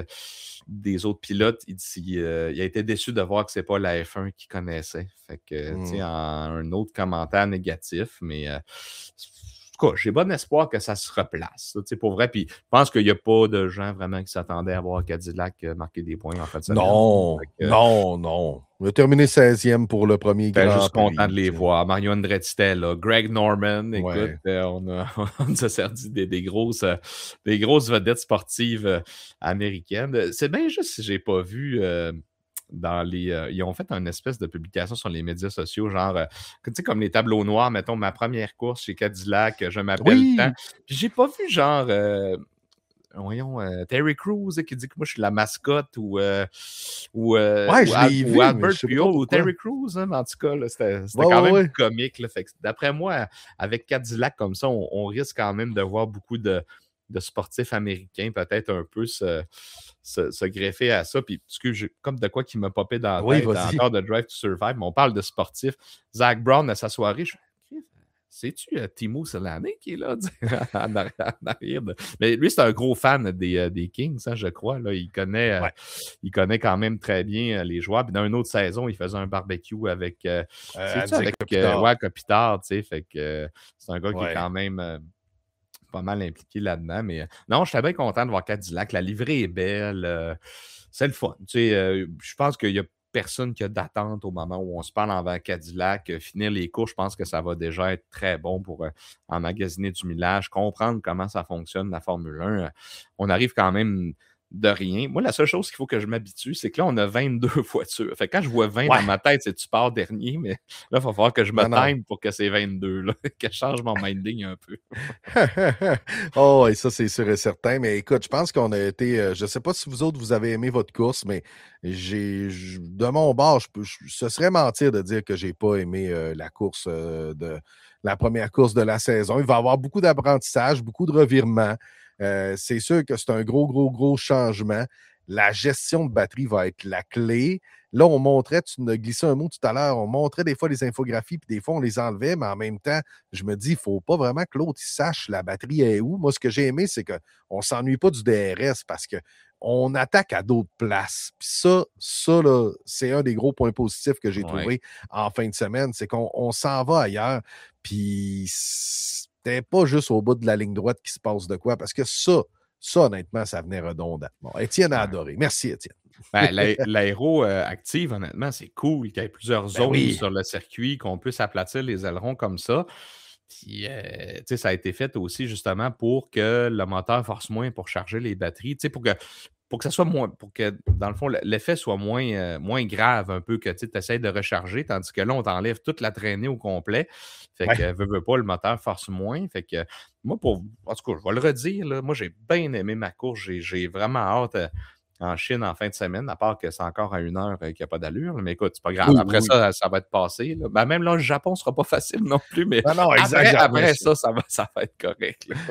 des autres pilotes, il, dit, euh, il a été déçu de voir que c'est pas la F un qu'il connaissait. Fait que, tu sais, Mm. en un autre commentaire négatif, mais euh, en tout cas, j'ai bon espoir que ça se replace. Tu sais, pour vrai, puis je pense qu'il n'y a pas de gens vraiment qui s'attendaient à voir Cadillac euh, marquer des points en fin de semaine. Non, Fait que, non, non. On a terminé seizième pour le premier j'étais Grand juste content Prix. de les tu sais. voir. Mario Andretti était là. Greg Norman, écoute, Ouais. euh, on, a, on nous a servi des, des grosses, euh, des grosses vedettes sportives euh, américaines. C'est bien juste si j'ai pas vu euh, dans les. euh, ils ont fait une espèce de publication sur les médias sociaux, genre, euh, tu sais, comme les tableaux noirs, mettons, ma première course chez Cadillac, je m'appelle tant. Oui, Puis j'ai pas vu genre. euh, voyons, euh, Terry Crews euh, qui dit que moi je suis la mascotte ou, euh, ou, euh, ouais, ou, je Al- l'ai ou vu, mais Albert je sais pas trop Puyol ou pourquoi. Terry Crews, hein, mais en tout cas, là, c'était, c'était Ouais, quand ouais, même ouais. comique. Là. Fait que, d'après moi, avec Cadillac comme ça, on, on risque quand même de voir beaucoup de, de sportifs américains peut-être un peu se, se, se greffer à ça. Puis, excuse, j'ai comme de quoi qui m'a popé dans la Oui, tête, vas-y. encore de Drive to Survive, mais on parle de sportifs. Zach Brown à sa soirée, je c'est-tu euh, Timo Solane qui est là en arrière, en arrière de... Mais lui, c'est un gros fan des, euh, des Kings, hein, je crois. Là. Il, connaît, euh, Ouais. il connaît quand même très bien euh, les joueurs. Puis dans une autre saison, il faisait un barbecue avec. Euh, Euh, c'est-tu Andy avec euh, Kopitar. ouais, Kopitar, tu sais. Fait que euh, c'est un gars qui est Ouais. quand même euh, pas mal impliqué là-dedans. Mais euh, non, j'étais bien content de voir Cadillac. La livrée est belle. euh, c'est le fun. Tu sais, euh, je pense qu'il y a personne qui a d'attente au moment où on se parle envers Cadillac. Euh, finir les cours, je pense que ça va déjà être très bon pour euh, emmagasiner du millage, comprendre comment ça fonctionne, la Formule un. Euh, on arrive quand même de rien. Moi, la seule chose qu'il faut que je m'habitue, c'est que là, on a vingt-deux voitures. Fait que quand je vois vingt dans Ouais. ma tête, c'est tu pars dernier, mais là, il va falloir que je me Non, non. time pour que c'est vingt-deux, là, que je change mon minding un peu. Oh, et ça, c'est sûr et certain. Mais écoute, je pense qu'on a été. euh, je ne sais pas si vous autres, vous avez aimé votre course, mais j'ai je- de mon bord, je, peux- je- ce serait mentir de dire que j'ai pas aimé euh, la course euh, de la première course de la saison. Il va y avoir beaucoup d'apprentissage, beaucoup de revirements. Euh, c'est sûr que c'est un gros, gros, gros changement. La gestion de batterie va être la clé. Là, on montrait, tu nous as glissé un mot tout à l'heure, on montrait des fois les infographies, puis des fois, on les enlevait, mais en même temps, je me dis, il ne faut pas vraiment que l'autre il sache la batterie est où. Moi, ce que j'ai aimé, c'est qu'on ne s'ennuie pas du D R S parce qu'on attaque à d'autres places. Puis ça, ça là, c'est un des gros points positifs que j'ai Ouais. trouvé en fin de semaine, c'est qu'on on s'en va ailleurs. Puis c'était pas juste au bout de la ligne droite qui se passe de quoi, parce que ça, ça, honnêtement, ça venait redondant. Bon, Étienne a Ouais. adoré. Merci, Étienne. Ben, l'a- l'aéro euh, active, honnêtement, c'est cool qu'il y ait plusieurs Ben zones oui. sur le circuit, qu'on puisse aplatir les ailerons comme ça. Puis, euh, tu sais, ça a été fait aussi justement pour que le moteur force moins pour charger les batteries, tu sais, pour que, pour que ça soit moins, pour que, dans le fond, le- l'effet soit moins, euh, moins grave un peu que tu essaies de recharger, tandis que là, on t'enlève toute la traînée au complet. Fait que, Ouais. euh, veux, veux pas, le moteur force moins. Fait que, moi, pour, en tout cas, je vais le redire, là, moi, j'ai bien aimé ma course. J'ai j'ai vraiment hâte. euh, en Chine en fin de semaine, à part que c'est encore à une heure euh, qu'il n'y a pas d'allure. là. Mais écoute, c'est pas grave. Oui, Après oui, oui. ça, ça va être passé. Là. Ben, même là, le Japon ne sera pas facile non plus, mais Non, non, après, exagère bien après sûr. ça, ça va, ça va être correct. là.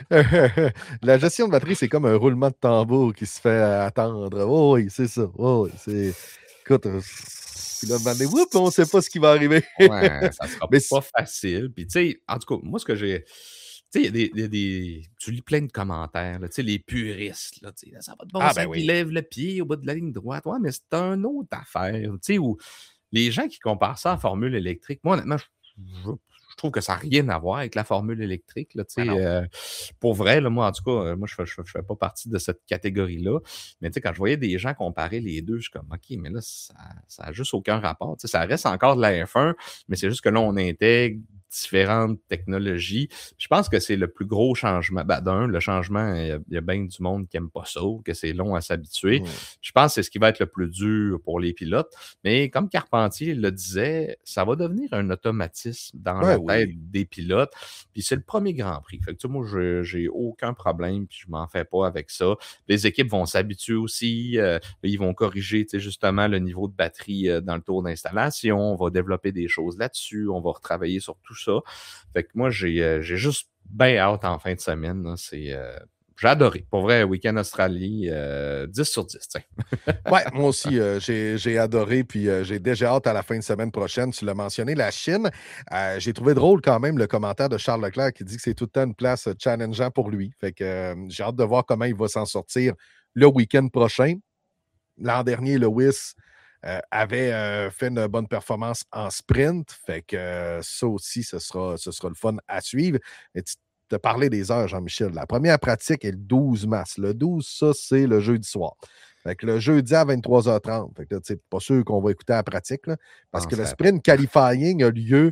La gestion de batterie, c'est comme un roulement de tambour qui se fait euh, attendre. Oh, oui, c'est ça. Oh, oui, c'est... Écoute, euh, puis là, demander, oups, on ne sait pas ce qui va arriver. Ouais, ça sera Mais c- pas facile. Puis, tu sais, en tout cas, moi, ce que j'ai. Tu sais, il y a des, il y a des- Tu lis plein de commentaires, là, tu sais, les puristes, là, tu sais, ça va de bon ah, sens ben qu'ils oui. lèvent le pied au bout de la ligne droite. Ouais, mais c'est une autre affaire, tu sais, où les gens qui comparent ça à la formule électrique, moi, honnêtement, je, je- je trouve que ça n'a rien à voir avec la formule électrique, là, tu Ben sais. non. euh, pour vrai, là, moi, en tout cas, euh, moi, je ne fais, je fais- je fais pas partie de cette catégorie-là. Mais tu sais, quand je voyais des gens comparer les deux, je suis comme, OK, mais là, ça n'a juste aucun rapport. Tu sais, ça reste encore de la F un, mais c'est juste que là, on intègre différentes technologies. Je pense que c'est le plus gros changement. Ben, d'un, le changement, il y a, il y a bien du monde qui n'aime pas ça, ou que c'est long à s'habituer. Mhm. Je pense que c'est ce qui va être le plus dur pour les pilotes. Mais comme Carpentier le disait, ça va devenir un automatisme dans Ouais, la tête oui. des pilotes. Puis c'est le premier Grand Prix. Fait que, tu sais, moi, je j'ai aucun problème, puis je m'en fais pas avec ça. Les équipes vont s'habituer aussi. euh, ils vont corriger, tu sais, justement, le niveau de batterie euh, dans le tour d'installation. On va développer des choses là-dessus. On va retravailler sur tout ça. Fait que moi, j'ai euh, j'ai juste bien hâte en fin de semaine. là. C'est... euh, j'ai adoré. Pour vrai, Week-end Australie, euh, dix sur dix. tiens. Ouais, moi aussi, euh, j'ai j'ai adoré, puis euh, j'ai déjà hâte à la fin de semaine prochaine. Tu l'as mentionné, la Chine. Euh, j'ai trouvé drôle quand même le commentaire de Charles Leclerc qui dit que c'est tout le temps une place euh, challengeant pour lui. Fait que euh, j'ai hâte de voir comment il va s'en sortir le week-end prochain. L'an dernier, Lewis euh, avait euh, fait une bonne performance en sprint. Fait que euh, ça aussi, ce sera, ce sera le fun à suivre. Et tu te parlais des heures, Jean-Michel. La première pratique est le douze mars. Le douze, ça, c'est le jeudi soir. Fait que le jeudi à vingt-trois heures trente. Fait que là, tu sais, pas sûr qu'on va écouter la pratique, là, parce que le Penserais pas. sprint qualifying a lieu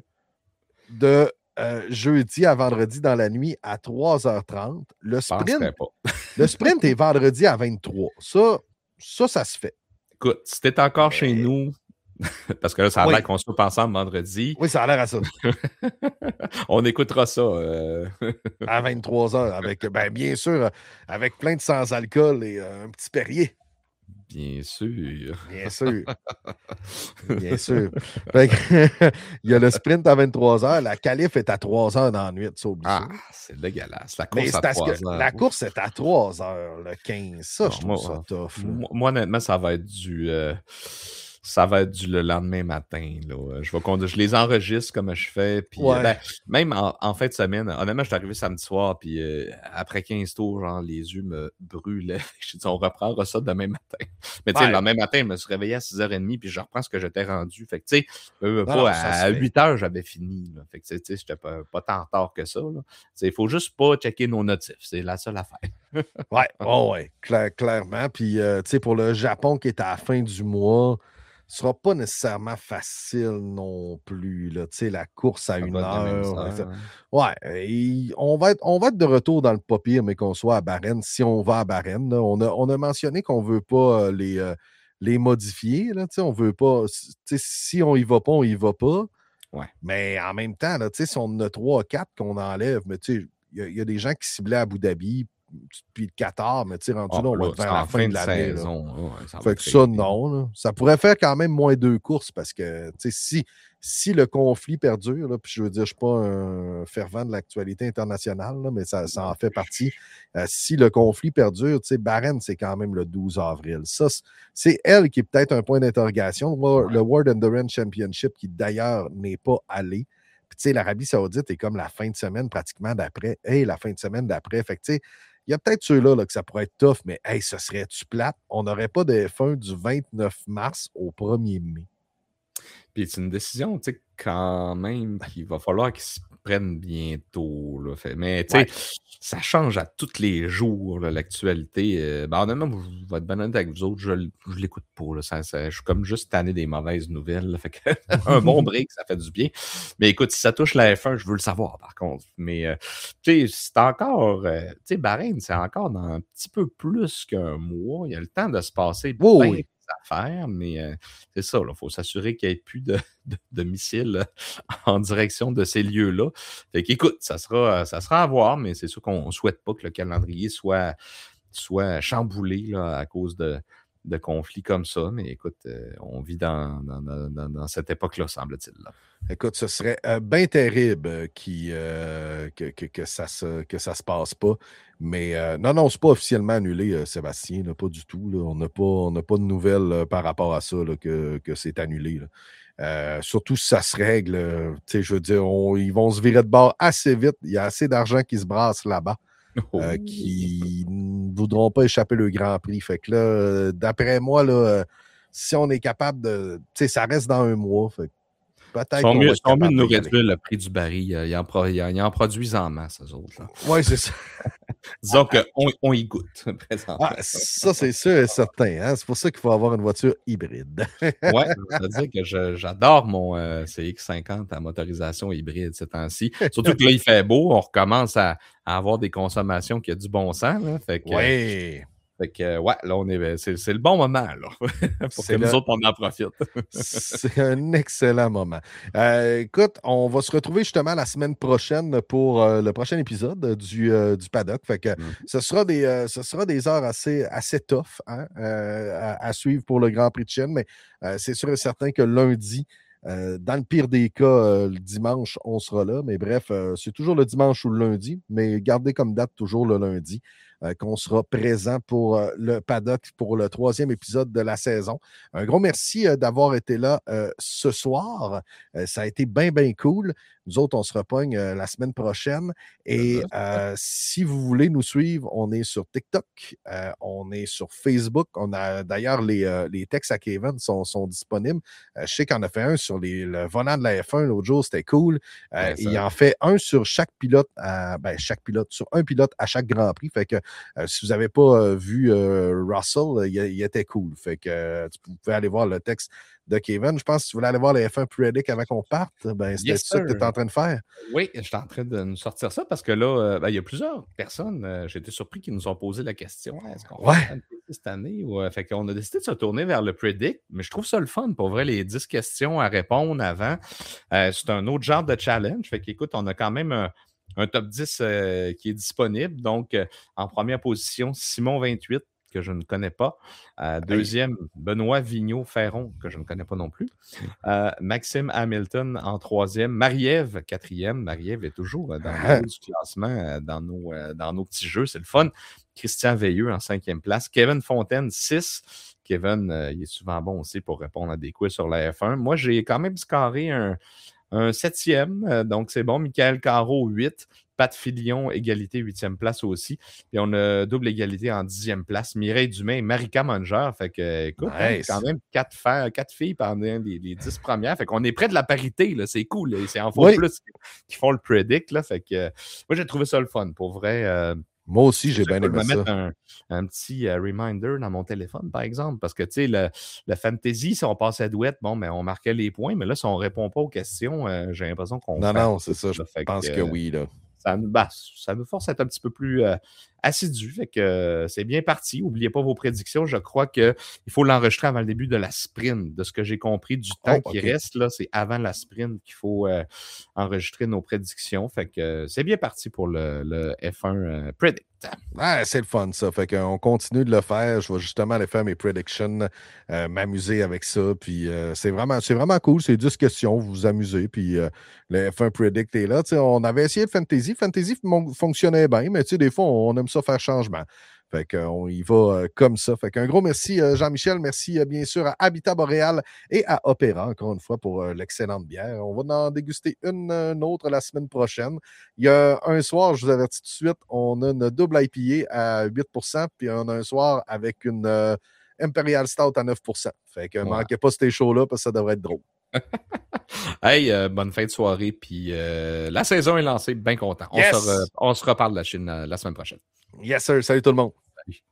de euh, jeudi à vendredi dans la nuit à trois heures trente. Le sprint, Penserais pas. le sprint est vendredi à vingt-trois. Ça, ça, ça se fait. Écoute, si t'es encore chez Mais nous, parce que là, ça a l'air oui, qu'on se coupe ensemble vendredi, oui, ça a l'air à ça. on écoutera ça. euh. À vingt-trois heures, avec, ben, bien sûr, avec plein de sans-alcool et euh, un petit Perrier. Bien sûr. Bien sûr. Bien sûr. Fait que, il y a le sprint à vingt-trois heures. La qualif est à trois heures dans la nuit. Ça, oublie ça. Ah, c'est dégueulasse. La Mais course c'est à parce que trois heures. la Ouf. course est à trois heures, le quinze. Ça, Non, je trouve moi, ça tough. là. moi, moi, honnêtement, ça va être du. euh, ça va être du le lendemain matin. Là. Je, vais conduire- je les enregistre comme je fais. Puis, euh, ben, Ouais. même en, en fin de semaine, honnêtement, je suis arrivé samedi soir. Puis, euh, après quinze tours, genre, les yeux me brûlaient. Je dit, on reprendra ça demain matin. Mais, tu sais, le Ouais. lendemain matin, je me suis réveillé à six heures trente. Puis, je reprends ce que j'étais rendu. Fait que, tu sais, euh, Non, pas non, ça se à fait. huit heures, j'avais fini. Là. Fait que, tu sais, j'étais pas, pas tant en retard que ça. là. Tu sais, il faut juste pas checker nos notifs. C'est la seule affaire. Ouais, oh ouais, clair- clairement. Puis, euh, tu sais, pour le Japon qui est à la fin du mois, ce sera pas nécessairement facile non plus. Là. Tu sais, la course à Ça une doit être de la heure. euh, misère. ça- hein. Ouais, et on va, être, on va être de retour dans le pas pire, mais qu'on soit à Bahreïn, si on va à Bahreïn. là. On a, on a mentionné qu'on veut pas euh, les, euh, les modifier. Là, tu sais, on veut pas. Tu sais, si on y va pas, on y va pas. Ouais. Mais en même temps, là, tu sais, si on en a trois, quatre qu'on enlève, mais tu sais, il y, a- il y a des gens qui ciblaient Abu Dhabi puis le Qatar, mais tu sais, rendu Ah, là, on va là, être c'est vers la en fin fin de de l'année. là. saison. là, ouais, ça va Fait être que ça, réglé. non. là. Ça pourrait faire quand même moins deux courses parce que tu sais, si, si le conflit perdure, là, puis je veux dire, je ne suis pas un fervent de l'actualité internationale, là, mais ça, ça en fait partie. Euh, si le conflit perdure, tu sais, Bahreïn, c'est quand même le douze avril. Ça, c'est- c'est elle qui est peut-être un point d'interrogation. Moi, Ouais. le World Endurance Championship, qui d'ailleurs n'est pas allé. Puis, tu sais, l'Arabie Saoudite est comme la fin de semaine pratiquement d'après. Hey, la fin de semaine d'après. Fait que, tu sais, il y a peut-être ceux-là là, que ça pourrait être tough, mais hey, ce serait-tu plate? On n'aurait pas de F un du vingt-neuf mars au premier mai. Puis c'est une décision, tu sais, quand même, qu'il va falloir qu'ils se prennent bientôt. Là. Fait, mais tu Ouais. sais, ça change à tous les jours, là, l'actualité. Euh, ben, honnêtement, je vais être bien honnête avec vous autres, je, l- je l'écoute pas. Là, ça, ça- je suis comme juste tanné des mauvaises nouvelles. Là, fait que un bon break, ça fait du bien. Mais écoute, si ça touche la F un, je veux le savoir, par contre. Mais euh, tu sais, c'est encore. euh, tu sais, Bahreïn, c'est encore dans un petit peu plus qu'un mois. Il y a le temps de se passer Oui, bien oui. des affaires, mais euh, c'est ça, il faut s'assurer qu'il n'y ait plus de, de, de missiles euh, en direction de ces lieux-là. Fait qu'écoute, ça sera, ça sera à voir, mais c'est sûr qu'on ne souhaite pas que le calendrier soit, soit chamboulé là, à cause de, de conflits comme ça. Mais écoute, euh, on vit dans, dans, dans, dans cette époque-là, semble-t-il. Là. Écoute, ce serait euh, bien terrible euh, qui, euh, que, que, que ça se, que ça se passe pas. Mais euh, non, non, c'est pas officiellement annulé, euh, Sébastien, là, pas du tout. Là. On n'a pas, on n'a pas de nouvelles euh, par rapport à ça, là, que, que c'est annulé. Là. Euh, surtout si ça se règle, euh, tu sais, je veux dire, on- ils vont se virer de bord assez vite. Il y a assez d'argent qui se brasse là-bas. Euh, Oh. qui ne voudront pas échapper le Grand Prix. Fait que là, euh, d'après moi, là, euh, si on est capable de. Tu sais, ça reste dans un mois. Fait que Ils peut-être sont qu'on mieux, va ils être sont mieux de capable nous d'y aller. réduire le prix du baril. Euh, Ils en, pro- ils en- ils en produisent en masse, eux autres. Là. Oui, c'est ça. Disons qu'on on y goûte Ah, présentement. ça, c'est sûr et certain. Hein? C'est pour ça qu'il faut avoir une voiture hybride. Ouais, je veux dire que je- j'adore mon euh, C X cinquante à motorisation hybride ces temps-ci. Surtout que là, il fait beau, on recommence à, à avoir des consommations qui ont du bon sens. Là. Fait que, Oui, fait que ouais, là, on est. C'est, c'est le bon moment là, pour que c'est nous le autres, on en profite. C'est un excellent moment. Euh, écoute, on va se retrouver justement la semaine prochaine pour euh, le prochain épisode du, euh, du paddock. Fait que Mhm. ce sera des, euh, ce sera des heures assez, assez tough hein, euh, à, à suivre pour le Grand Prix de Chine, mais euh, c'est sûr et certain que lundi, euh, dans le pire des cas, euh, le dimanche, on sera là. Mais bref, euh, c'est toujours le dimanche ou le lundi, mais gardez comme date toujours le lundi. euh, qu'on sera présent pour euh, le paddock pour le troisième épisode de la saison. Un gros merci euh, d'avoir été là euh, ce soir. Euh, ça a été bien, bien cool. Nous autres, on se repogne euh, la semaine prochaine. C'est Et ça, c'est ça. euh, si vous voulez nous suivre, on est sur TikTok, euh, on est sur Facebook. On a d'ailleurs les, euh, les textes à Kevin sont, sont disponibles. Euh, je sais qu'on a fait un sur les, le volant de la F un l'autre jour, c'était cool. Euh, Ben, il ça. en fait un sur chaque pilote, à, ben, chaque pilote, sur un pilote à chaque Grand Prix. Fait que euh, si vous n'avez pas euh, vu euh, Russell, il, il était cool. Fait que euh, tu pouvez aller voir le texte de Kevin. Je pense que tu voulais aller voir les F un Predict avant qu'on parte. Ben, c'était Yes, ça que tu étais sir. en train de faire. Oui, je suis en train de nous sortir ça parce que là, euh, ben, il y a plusieurs personnes, euh, j'ai été surpris, qui nous ont posé la question Ouais, est-ce qu'on fait Ouais. le fantasy cette année ou, euh, Fait qu'on a décidé de se tourner vers le Predict, mais je trouve ça le fun pour vrai, les dix questions à répondre avant. Euh, c'est un autre genre de challenge. Fait qu'écoute, on a quand même un, un top dix euh, qui est disponible. Donc, euh, en première position, Simon vingt-huit, que je ne connais pas. Euh, Hey. deuxième, Benoît Vigneault-Ferron, que je ne connais pas non plus. Euh, Maxime Hamilton en troisième. Marie-Ève, quatrième. Marie-Ève est toujours euh, dans le Ah, haut du classement euh, dans, nos, euh, dans nos petits jeux. C'est le fun. Christian Veilleux en cinquième place. Kevin Fontaine, six. Kevin, euh, il est souvent bon aussi pour répondre à des quiz sur la F un. Moi, j'ai quand même scoré un, un septième, euh, donc c'est bon. Michael Caro, huit. Pat Filion, égalité, huitième place aussi. Et on a double égalité en dixième place. Mireille Dumais et Marika Manger. Fait que, écoute, hein, quand nice. même quatre, fa- quatre filles pendant les, les dix premières. Fait qu'on est près de la parité. Là. C'est cool. Là. C'est en faut Oui, plus qui font le predict. Là. Fait que, euh, moi, j'ai trouvé ça le fun. Pour vrai, euh, moi aussi, c'est j'ai sûr bien que je aimé vais me mettre ça. un, un petit euh, reminder dans mon téléphone, par exemple, parce que, tu sais, le, le fantasy, si on passait douette, bon, mais on marquait les points, mais là, si on ne répond pas aux questions, euh, j'ai l'impression qu'on Non, perd non, c'est tout. ça. Je Là. Fait que, pense que euh, oui. Là. ça, nous- bah, ça nous force à être un petit peu plus euh, assidu. Fait que euh, c'est bien parti. N'oubliez pas vos prédictions. Je crois qu'il faut l'enregistrer avant le début de la sprint. De ce que j'ai compris du temps Oh, qui OK. reste, là, c'est avant la sprint qu'il faut euh, enregistrer nos prédictions. Fait que euh, c'est bien parti pour le, le F un euh, Predict. Ah, c'est le fun, ça. Fait qu'on continue de le faire. Je vais justement aller faire mes predictions, euh, m'amuser avec ça. Puis euh, c'est vraiment, c'est vraiment cool. C'est dix questions, vous vous amusez. Puis euh, le F un Predict est là. Tu sais, on avait essayé le Fantasy. Fantasy mon- fonctionnait bien, mais tu sais, des fois, on aime ça faire changement. Fait qu'on y va euh, comme ça. Fait qu'un gros merci, euh, Jean-Michel. Merci, euh, bien sûr, à Habitat Boréal et à Opéra, encore une fois, pour euh, l'excellente bière. On va en déguster une, une autre la semaine prochaine. Il y a un soir, je vous avertis tout de suite, on a une double I P A à huit pour cent, puis on a un soir avec une euh, Imperial Stout à neuf pour cent. Fait que Ouais. manquez pas ces shows-là parce que ça devrait être drôle. Hey, euh, bonne fin de soirée. Puis euh, la saison est lancée, bien content. On, Yes! se re- on se reparle de la Chine euh, la semaine prochaine. Yes, sir. Salut tout le monde.